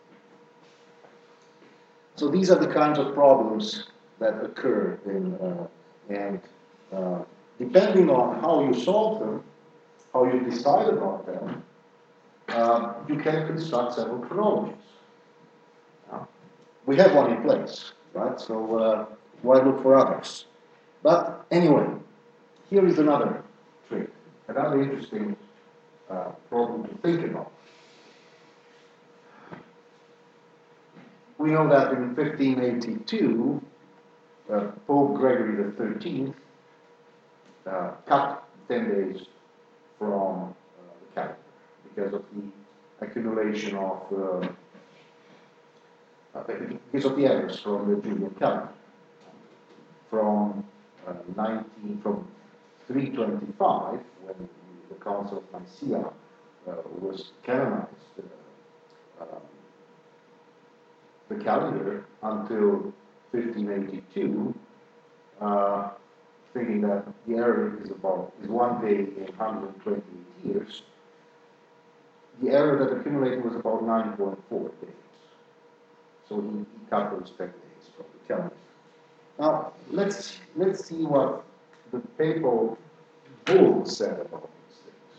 So these are the kinds of problems that occur in, uh, and uh, depending on how you solve them, how you decide about them, uh, you can construct several chronologies. Uh, we have one in place, right? So uh, why look for others? But anyway, here is another trick, another interesting uh, problem to think about. We know that in fifteen eighty-two, uh, Pope Gregory the thirteenth uh, cut ten days from uh, the calendar because of the accumulation of uh, uh, because of the errors from the Julian calendar. From uh, nineteen from three twenty-five, when the Council of Nicaea uh, was canonized, uh, uh, the calendar until fifteen eighty-two, uh, thinking that the error is about is one day in one hundred twenty-eight years. The error that accumulated was about nine point four days. So he, he cut those ten days from the calendar. Now let's let's see what the papal bull said about these things.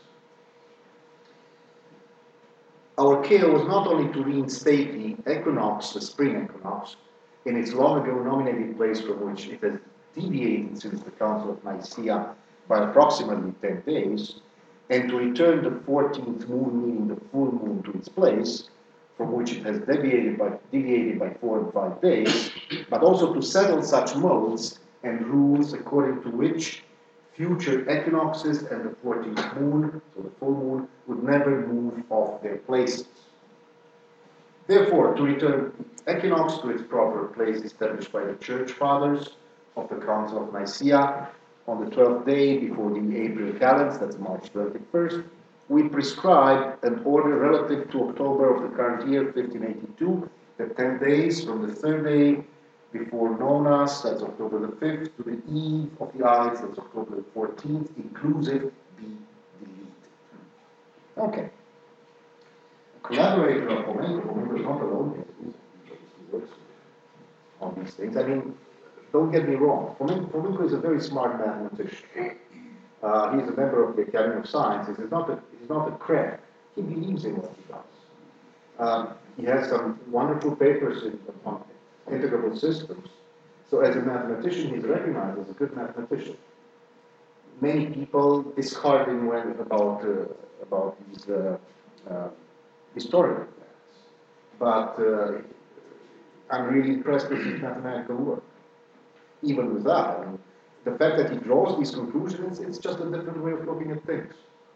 Our care was not only to reinstate the equinox, the spring equinox, in its long ago nominated place from which it has deviated since the Council of Nicaea by approximately ten days, and to return the fourteenth moon, meaning the full moon, to its place, from which it has deviated by, deviated by four and five days, but also to settle such modes and rules according to which future equinoxes and the fourteenth moon, so the full moon, would never move off their places. Therefore, to return the equinox to its proper place established by the Church Fathers of the Council of Nicaea on the twelfth day before the April calends, that's March twenty-first, we prescribe an order relative to October of the current year, fifteen eighty-two, that ten days from the third day before Nonas, that's October the fifth, to the eve of the Ides, that's October the fourteenth, inclusive, be deleted. Okay. A collaborator of Fomenko, Fomenko is not alone here, he works on these things. I mean, don't get me wrong, Fomenko is a very smart mathematician. Uh, he's a member of the Academy of Sciences. He's not a, he's not a crank. He believes in what he does. Um, he has some wonderful papers in, on integrable systems. So as a mathematician, he's recognized as a good mathematician. Many people discard him when about, uh, about these uh, uh, historical facts. But uh, I'm really impressed with his mathematical work. Even with that, I mean, the fact that he draws these conclusions, it's just a different way of looking at things.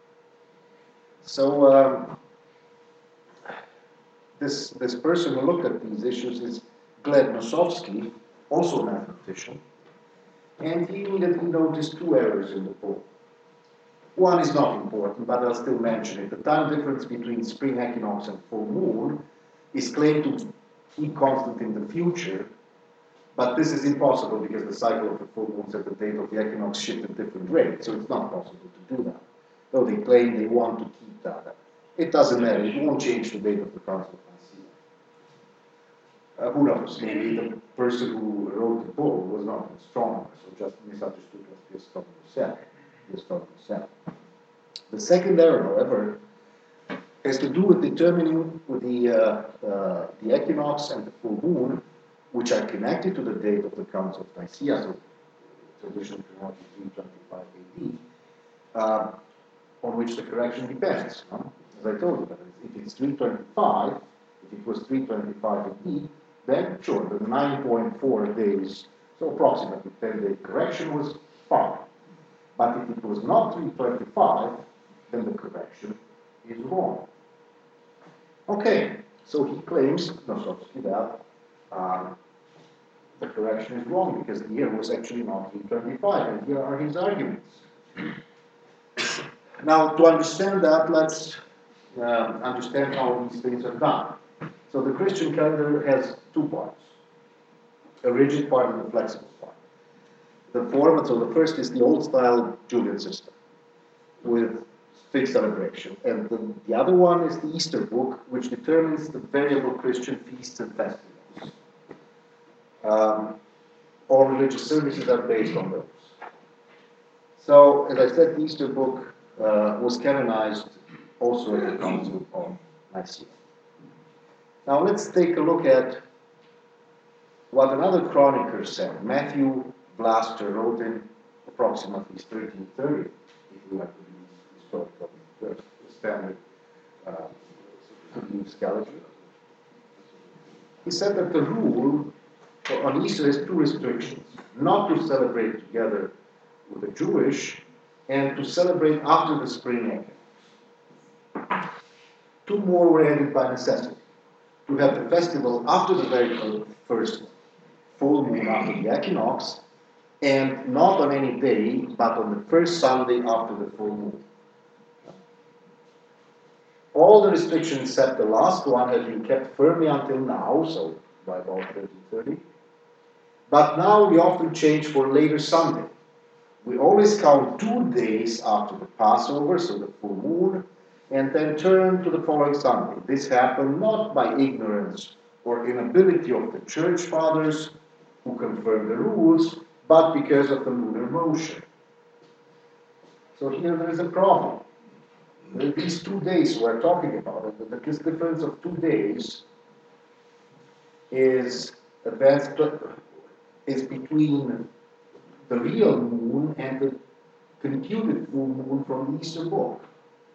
So um, this, this person who looked at these issues is Gleb Nosovsky, also a mathematician, and he immediately noticed two errors in the poll. One is not important, but I'll still mention it. The time difference between spring equinox and full moon is claimed to keep constant in the future, but this is impossible because the cycle of the full moons at the date of the equinox shift at different rates, so it's not possible to do that. Though they claim they want to keep that. It doesn't matter, it won't change the date of the Council of Nicaea. Uh, who knows, maybe the person who wrote the bull was not an astronomer, so just misunderstood what the astronomer said. The astronomer said. The second error, however, has to do with determining with the, uh, uh, the equinox and the full moon, which are connected to the date of the Council of Nicaea, so tradition chronology three twenty-five A D, uh, on which the correction depends. Huh? As I told you, if it's three twenty-five, if it was three twenty-five A D, then sure, the nine point four days, so approximately ten day correction was fine. But if it was not three twenty-five, then the correction is wrong. Okay, so he claims, Nosovsky, that um, the correction is wrong because the year was actually not three twenty-five, and here are his arguments. Now, to understand that, let's uh, understand how these things are done. So the Christian calendar has two parts, a rigid part and a flexible part. The format, so the first is the old-style Julian system with fixed celebration, and the, the other one is the Easter book, which determines the variable Christian feasts and festivals. Um, all religious services are based on those. So, as I said, the Easter book uh, was canonized also at the Council of Nicaea. Now, let's take a look at what another chronicler said. Matthew Blaster wrote in approximately thirteen thirty, if we have to use historical uh, standard uh, to use calendar. He said that the rule on Easter has two restrictions: not to celebrate together with the Jewish, and to celebrate after the spring equinox. Two more were added by necessity: to have the festival after the very first full moon after the equinox, and not on any day, but on the first Sunday after the full moon. All the restrictions except the last one have been kept firmly until now, so by about thirteen thirty. But now we often change for later Sunday. We always count two days after the Passover, so the full moon, and then turn to the following Sunday. This happened not by ignorance or inability of the church fathers who confirmed the rules, but because of the lunar motion. So here there is a problem. These two days we're talking about, this difference of two days is advanced, is between the real moon and the computed full moon from the Easter book.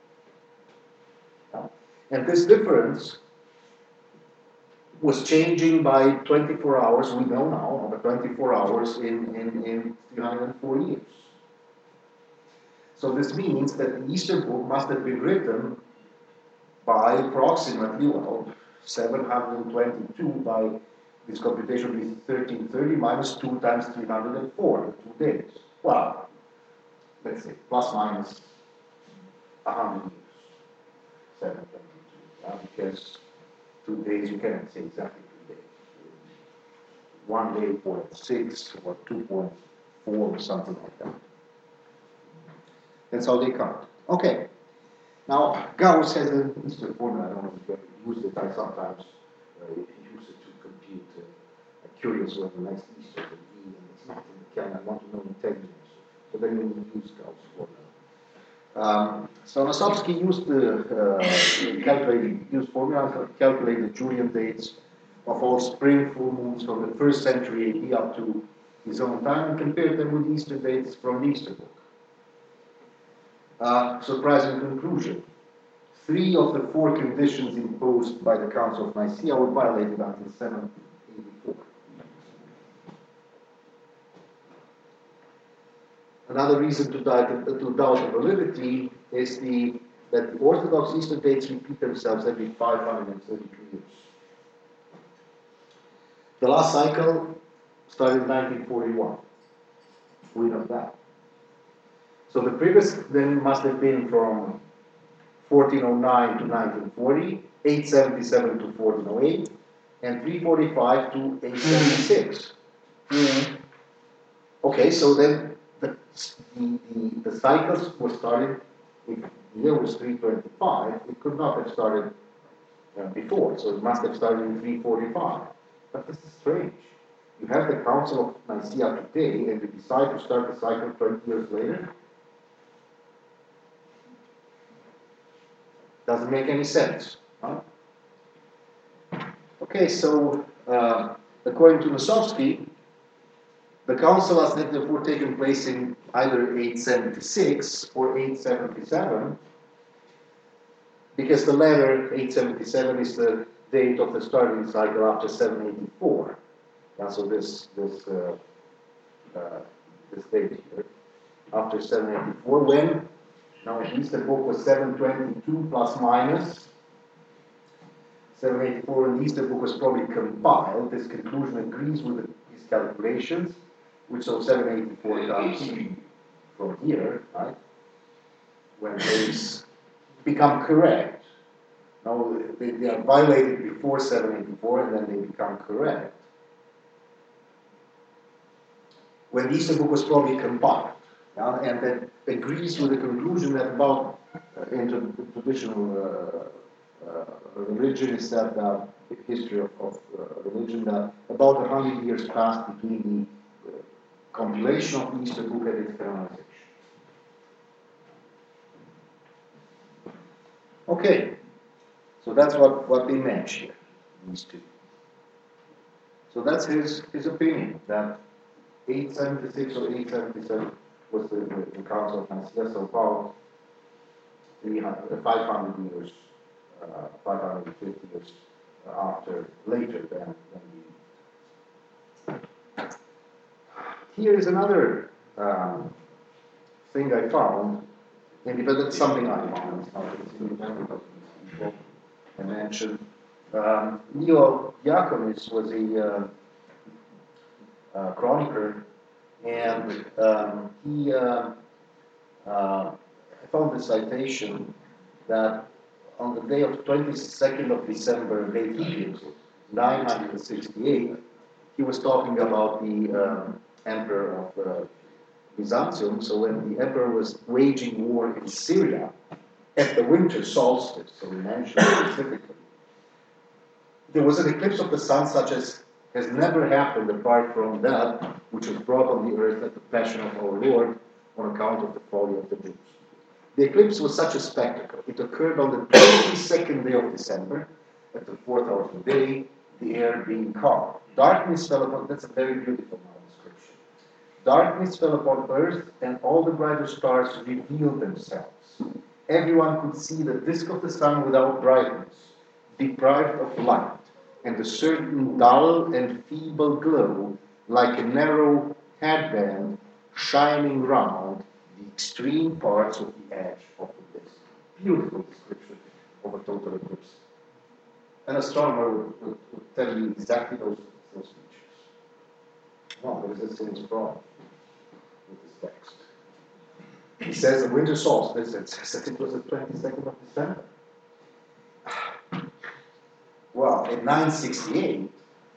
And this difference was changing by twenty-four hours, we know now, over twenty-four hours in, in, in three hundred four years. So this means that the Easter book must have been written by approximately, well, seven hundred twenty-two by this computation is thirteen thirty minus two times three hundred four, two days. Well, let's say plus minus one hundred years, seven hundred twenty-two, yeah, because two days, you cannot say exactly two days. One day, zero point six or two point four or something like that. That's how they count. Okay. Now, Gauss has an Easter formula. I don't know if you have used it. I sometimes uh, use it to compute uh, a curious one, a nice Easter with E, and it's not in the calendar. I want to know intelligence. So then we use Gauss formula. Um, so Nosovsky used the uh, calculated used formula to calculate the Julian dates of all spring full moons from the first century A D up to his own time and compared them with Easter dates from the Easter book. Uh, surprising conclusion. Three of the four conditions imposed by the Council of Nicaea were violated until seven eighty-four. Another reason to doubt, to doubt the validity is the, that the Orthodox Easter dates repeat themselves every five hundred thirty-two years. The last cycle started in nineteen forty-one. We know that. So the previous then must have been from fourteen oh nine to nineteen forty, eight seventy-seven to fourteen oh eight, and three forty-five to eight seventy-six. Mm-hmm. Okay, so then the, the, the, the cycles were started, if the year was three twenty-five, it could not have started uh, before, so it must have started in three forty-five. But this is strange. You have the Council of Nicaea today, and you decide to start the cycle twenty years later? Doesn't make any sense. Huh? Okay, so uh, according to Nosovsky, the council has therefore taken place in either eight seventy-six or eight seventy-seven, because the latter, eight seventy-seven, is the date of the starting cycle after seven eighty-four. Yeah, so this this uh, uh, this date here, after seven eighty-four, when now at least the book was seven twenty-two plus minus seven eighty-four, and at least the book was probably compiled. This conclusion agrees with the, his calculations, which so seven eighty-four comes from here, right? When these become correct. Now they, they are violated before seven eighty-four, and then they become correct. When the Easter book was probably compiled. Uh, and that agrees with the conclusion that about uh, in the traditional uh, uh, religion is that uh, history of, of uh, religion that about a hundred years passed between the uh, compilation of the Easter book and its canonization. Okay, so that's what, what they match here, these two. So that's his, his opinion, that eight seventy-six or eight seventy-seven was the, the, the Council of Nicaea, so about three hundred, five hundred years, uh, five hundred fifty years after, later than, than the. Here is another um, thing I found, maybe, but it's something I found, it's not it's independent of these people I mentioned. Um, Leo Diaconis was a uh, uh, chronicler, and um, he uh, uh, found a citation that on the day of twenty-second of December, nine hundred sixty-eight, he was talking about the um, emperor of uh, Byzantium. So when the emperor was waging war in Syria at the winter solstice, so we mentioned specifically, there was an eclipse of the sun such as has never happened apart from that which was brought on the earth at the passion of our Lord on account of the folly of the Jews. The eclipse was such a spectacle. It occurred on the twenty-second day of December, at the fourth hour of the day, the air being calm. Darkness fell upon, that's a very beautiful description. Darkness fell upon earth, and all the brighter stars revealed themselves. Everyone could see the disk of the sun without brightness, deprived of light, and a certain dull and feeble glow, like a narrow headband shining round the extreme parts of the edge of the disk. Beautiful description of a total eclipse. An astronomer would, would, would tell you exactly those, those features. No, there is a serious problem with this text. He says the winter solstice, it says that it was the twenty-second of December. Well, in nine sixty-eight,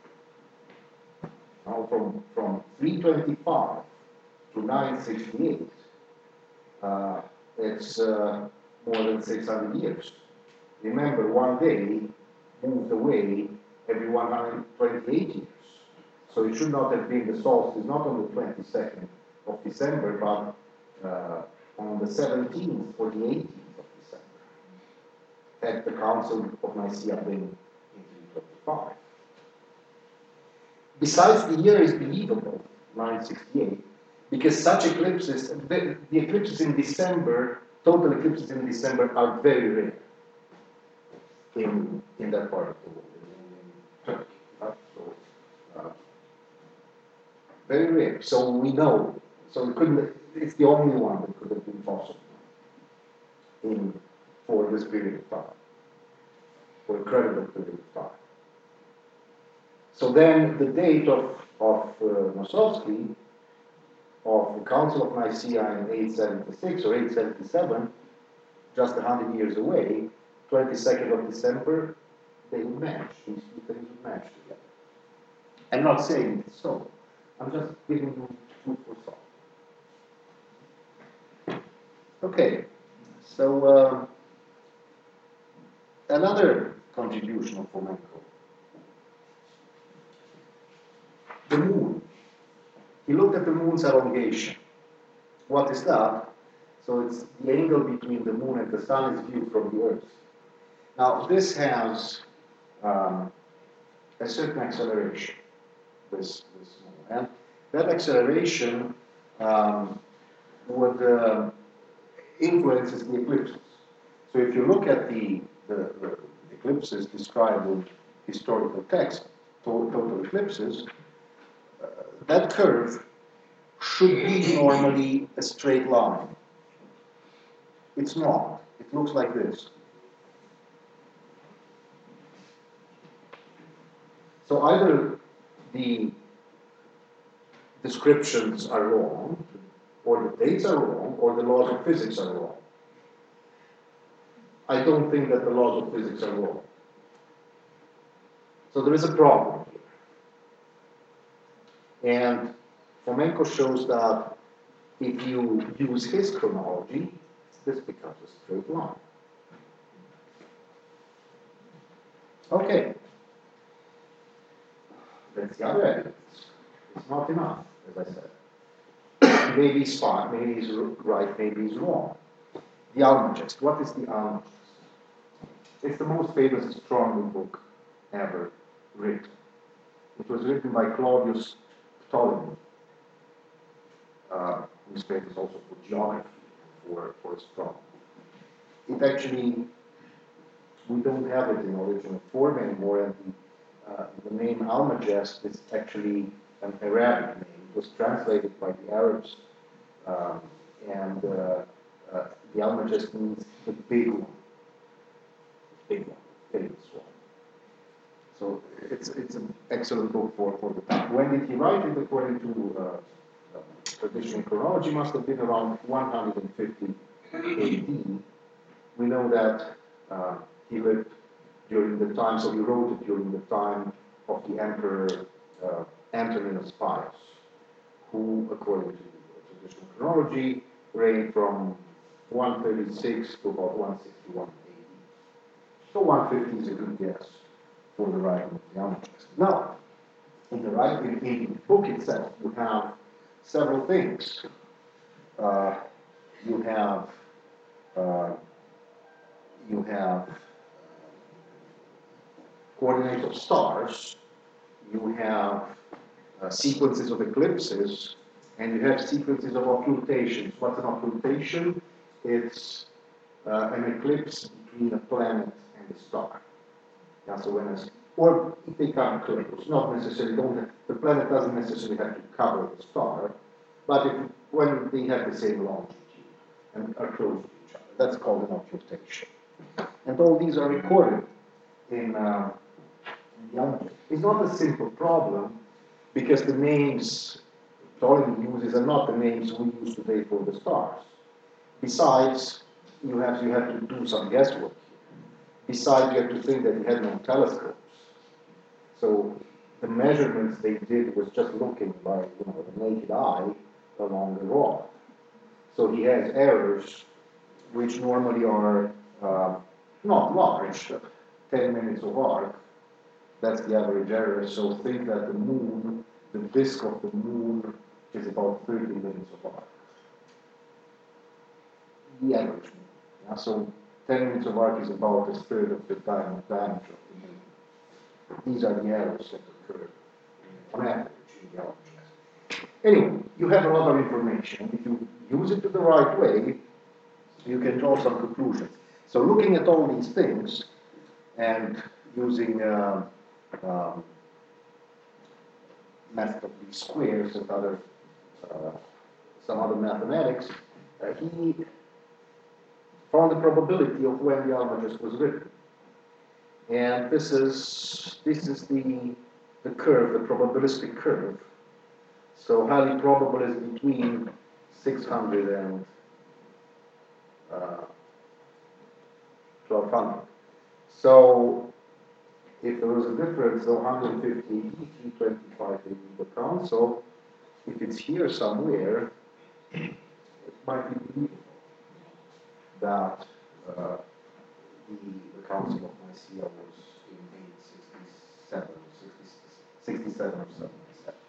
now from, from three twenty-five to nine sixty-eight, uh, it's uh, more than six hundred years. Remember, one day moved away every one hundred twenty-eight years. So it should not have been the solstice, not on the twenty-second of December, but uh, on the seventeenth or the eighteenth of December, at the Council of Nicaea been in three twenty-five. Besides, the year is believable, nine sixty-eight, because such eclipses, the, the eclipses in December, total eclipses in December, are very rare in, in that part of the world, in, in Turkey. Right? So, uh, very rare. So we know. So it couldn't, it's the only one that could have been possible in, for this period of time, for a credible period of time. So then the date of, of uh, Nosowski, of the Council of Nicaea in eight seventy-six or eight seventy-seven, just one hundred years away, twenty-second of December, they would match. These two things would match together. I'm not saying it's so. I'm just giving you food for thought. Okay, so uh, another contribution of Fomenko. The moon. He looked at the moon's elongation. What is that? So it's the angle between the moon and the sun is viewed from the earth. Now this has um, a certain acceleration, this, this moon. And that acceleration um, would uh, influences the eclipses. So if you look at the, the, the eclipses described in historical text, total eclipses, uh, that curve should be normally a straight line. It's not. It looks like this. So either the descriptions are wrong, or the dates are wrong, or the laws of physics are wrong. I don't think that the laws of physics are wrong. So there is a problem here. And Fomenko shows that if you use his chronology, this becomes a straight line. Okay. That's the other evidence. It's not enough, as I said. Maybe he's fine, maybe he's right, maybe he's wrong. The Almagest. What is the Almagest? It's the most famous astronomy book ever written. It was written by Claudius Ptolemy, uh, who's famous also for geography and for, for astronomy. It actually, we don't have it in original form anymore, and the, uh, the name Almagest is actually an Arabic name. It was translated by the Arabs, um, and uh, uh, the Almagest means the big one, big one, famous one. So it's it's an excellent book for, for the time. When did he write it? According to uh, uh, traditional chronology, must have been around one hundred fifty A D. We know that uh, he lived during the time, so he wrote it during the time of the Emperor uh, Antoninus Pius, who, according to traditional chronology, reigned from one thirty-six to about one sixty-one A D. So one fifty is a good guess for the writing of the Almagest. Now, in the writing, in the book itself, you have several things. Uh, you have uh, you have coordinates of stars, you have uh, sequences of eclipses, and you have sequences of occultations. What's an occultation? It's uh, an eclipse between a planet and a star. Yeah, so when a, or if they come close, not necessarily, don't have, the planet doesn't necessarily have to cover the star, but if, when they have the same longitude and are close to each other, that's called an occultation. And all these are recorded in, uh, in the Almagest. It's not a simple problem because the names Ptolemy uses are not the names we use today for the stars. Besides, you have, you have to do some guesswork. Besides, you have to think that he had no telescopes. So the measurements they did was just looking by, you know, the naked eye along the rock. So he has errors which normally are uh, not large, ten minutes of arc. That's the average error. So think that the moon, the disk of the moon, is about thirty minutes of arc. The average moon. Yeah? So ten minutes of arc is about a third of the diameter of the moon. These are the errors that occur on average in the Almagest. Anyway, you have a lot of information. If you use it the right way, you can draw some conclusions. So looking at all these things and using uh, um, method of least squares and other uh, some other mathematics, uh, he found the probability of when the Almagest was written. And this is this is the the curve, the probabilistic curve. So highly probable is between six hundred and uh, twelve hundred. So if there was a difference of one hundred fifty A D, three twenty-five A D the count, so if it's here somewhere, it might be believable that uh, the, the Council of Nicaea was in eight sixty-seven, sixty-seven or seventy-seven.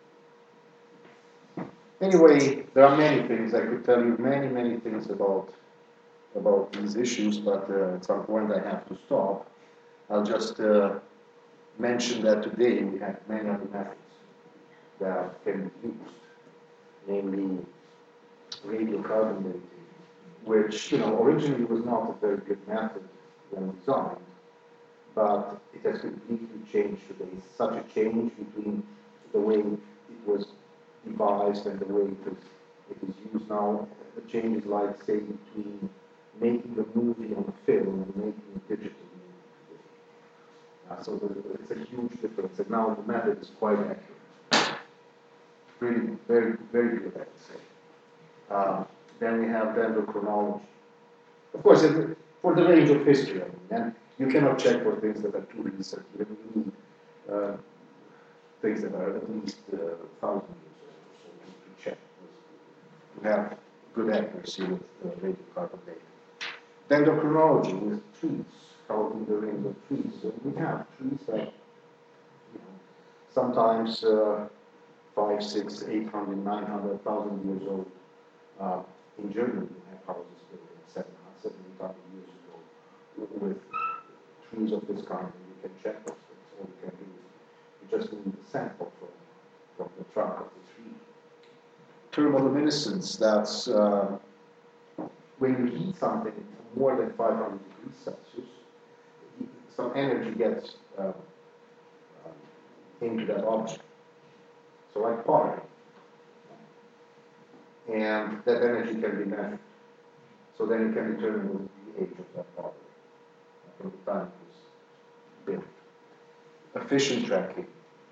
Anyway, there are many things. I could tell you many, many things about about these issues, but uh, at some point I have to stop. I'll just uh, mention that today we have many other methods that can be used, namely radiocarbon dating, which, you know, originally was not a very good method when designed, but it has completely changed today. Such a change between the way it was devised and the way it is, it is used now. The change is like, say, between making a movie on film and making a digital movie. Uh, so the, it's a huge difference, and now the method is quite accurate. Really, very, very good, I would say. Uh, then we have dendrochronology. Of course, it, for the range of history, I mean, and you cannot check for things that are too recent. You need uh, things that are at least a uh, thousand years old or so to check. You have good accuracy with uh, radiocarbon dating. Dendrochronology with trees, counting the range of trees. So we have trees that, you know, sometimes uh, five, six, eight hundred, nine hundred thousand years old. Uh, in Germany, we have houses built in seven hundred, eight hundred years ago with trees of this kind, and you can check those things. All you can do is you just need the sample from, from the trunk of the tree. Thermoluminescence, that's uh, when you heat something more than five hundred degrees Celsius, some energy gets uh, uh, into that object. So like pottery. And that energy can be measured. So then you can determine the age of that pottery from the time it was built. Efficient tracking.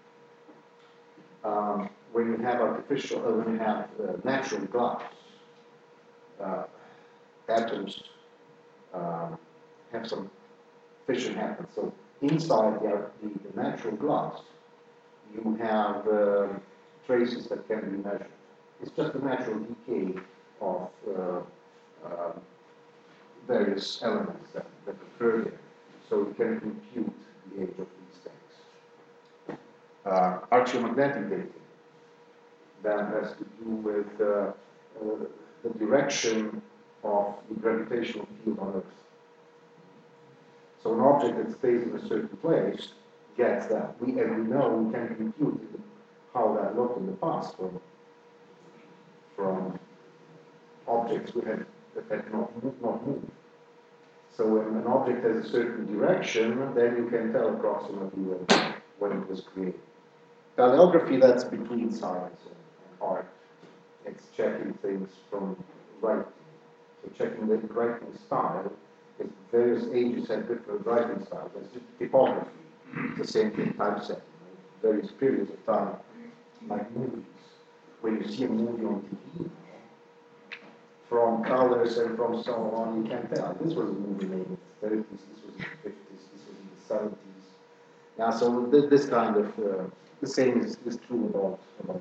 Um, when you have artificial, uh, when you have uh, natural glass, uh, atoms um, have some fission happen. So inside the, the, the natural glass, you have uh, traces that can be measured. It's just a natural decay of uh, uh, various elements that, that occur there. So you can compute the age of these things. Uh, archeomagnetic dating then has to do with uh, uh, the direction of the gravitational field on Earth. So an object that stays in a certain place gets that. We, and we know we can compute how that looked in the past from, from objects we had, that had not moved, not moved. So when an object has a certain direction, then you can tell approximately when, when it was created. Paleography, that's between science and, and art. It's checking things from writing. So checking the writing style. If various ages have different writing styles. That's just typography. The same thing, typesetting. Various periods of time, like movies. When you see a movie on T V, from colors and from so on, you can tell this was a movie made in the thirties, this was in the fifties, this was in the seventies. Yeah, so th this kind of, uh, the same is, is true about, about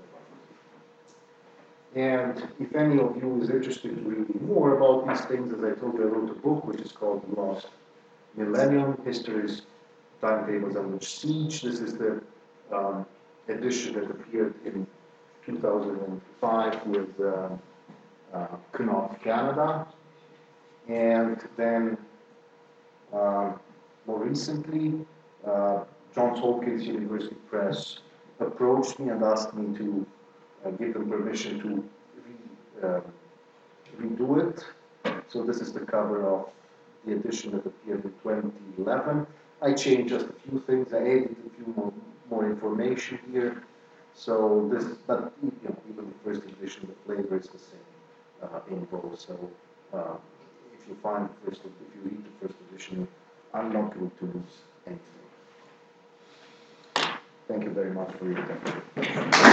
And if any of you is interested to read more about these things, as I told you, I wrote a book which is called The Lost Millennium, History's Timetables Under Siege. This is the um, edition that appeared in two thousand five with uh, uh, Knopf Canada. And then uh, more recently, uh, Johns Hopkins University Press approached me and asked me to uh, give them permission to re, uh, redo it. So this is the cover of the edition that appeared in twenty eleven. I changed just a few things. I added a few more, more information here. So this, but you know, even the first edition, the flavor is the same uh, in both. So uh, if you find the first, if you read the first edition, I'm not going to lose anything. Thank you very much for your attention.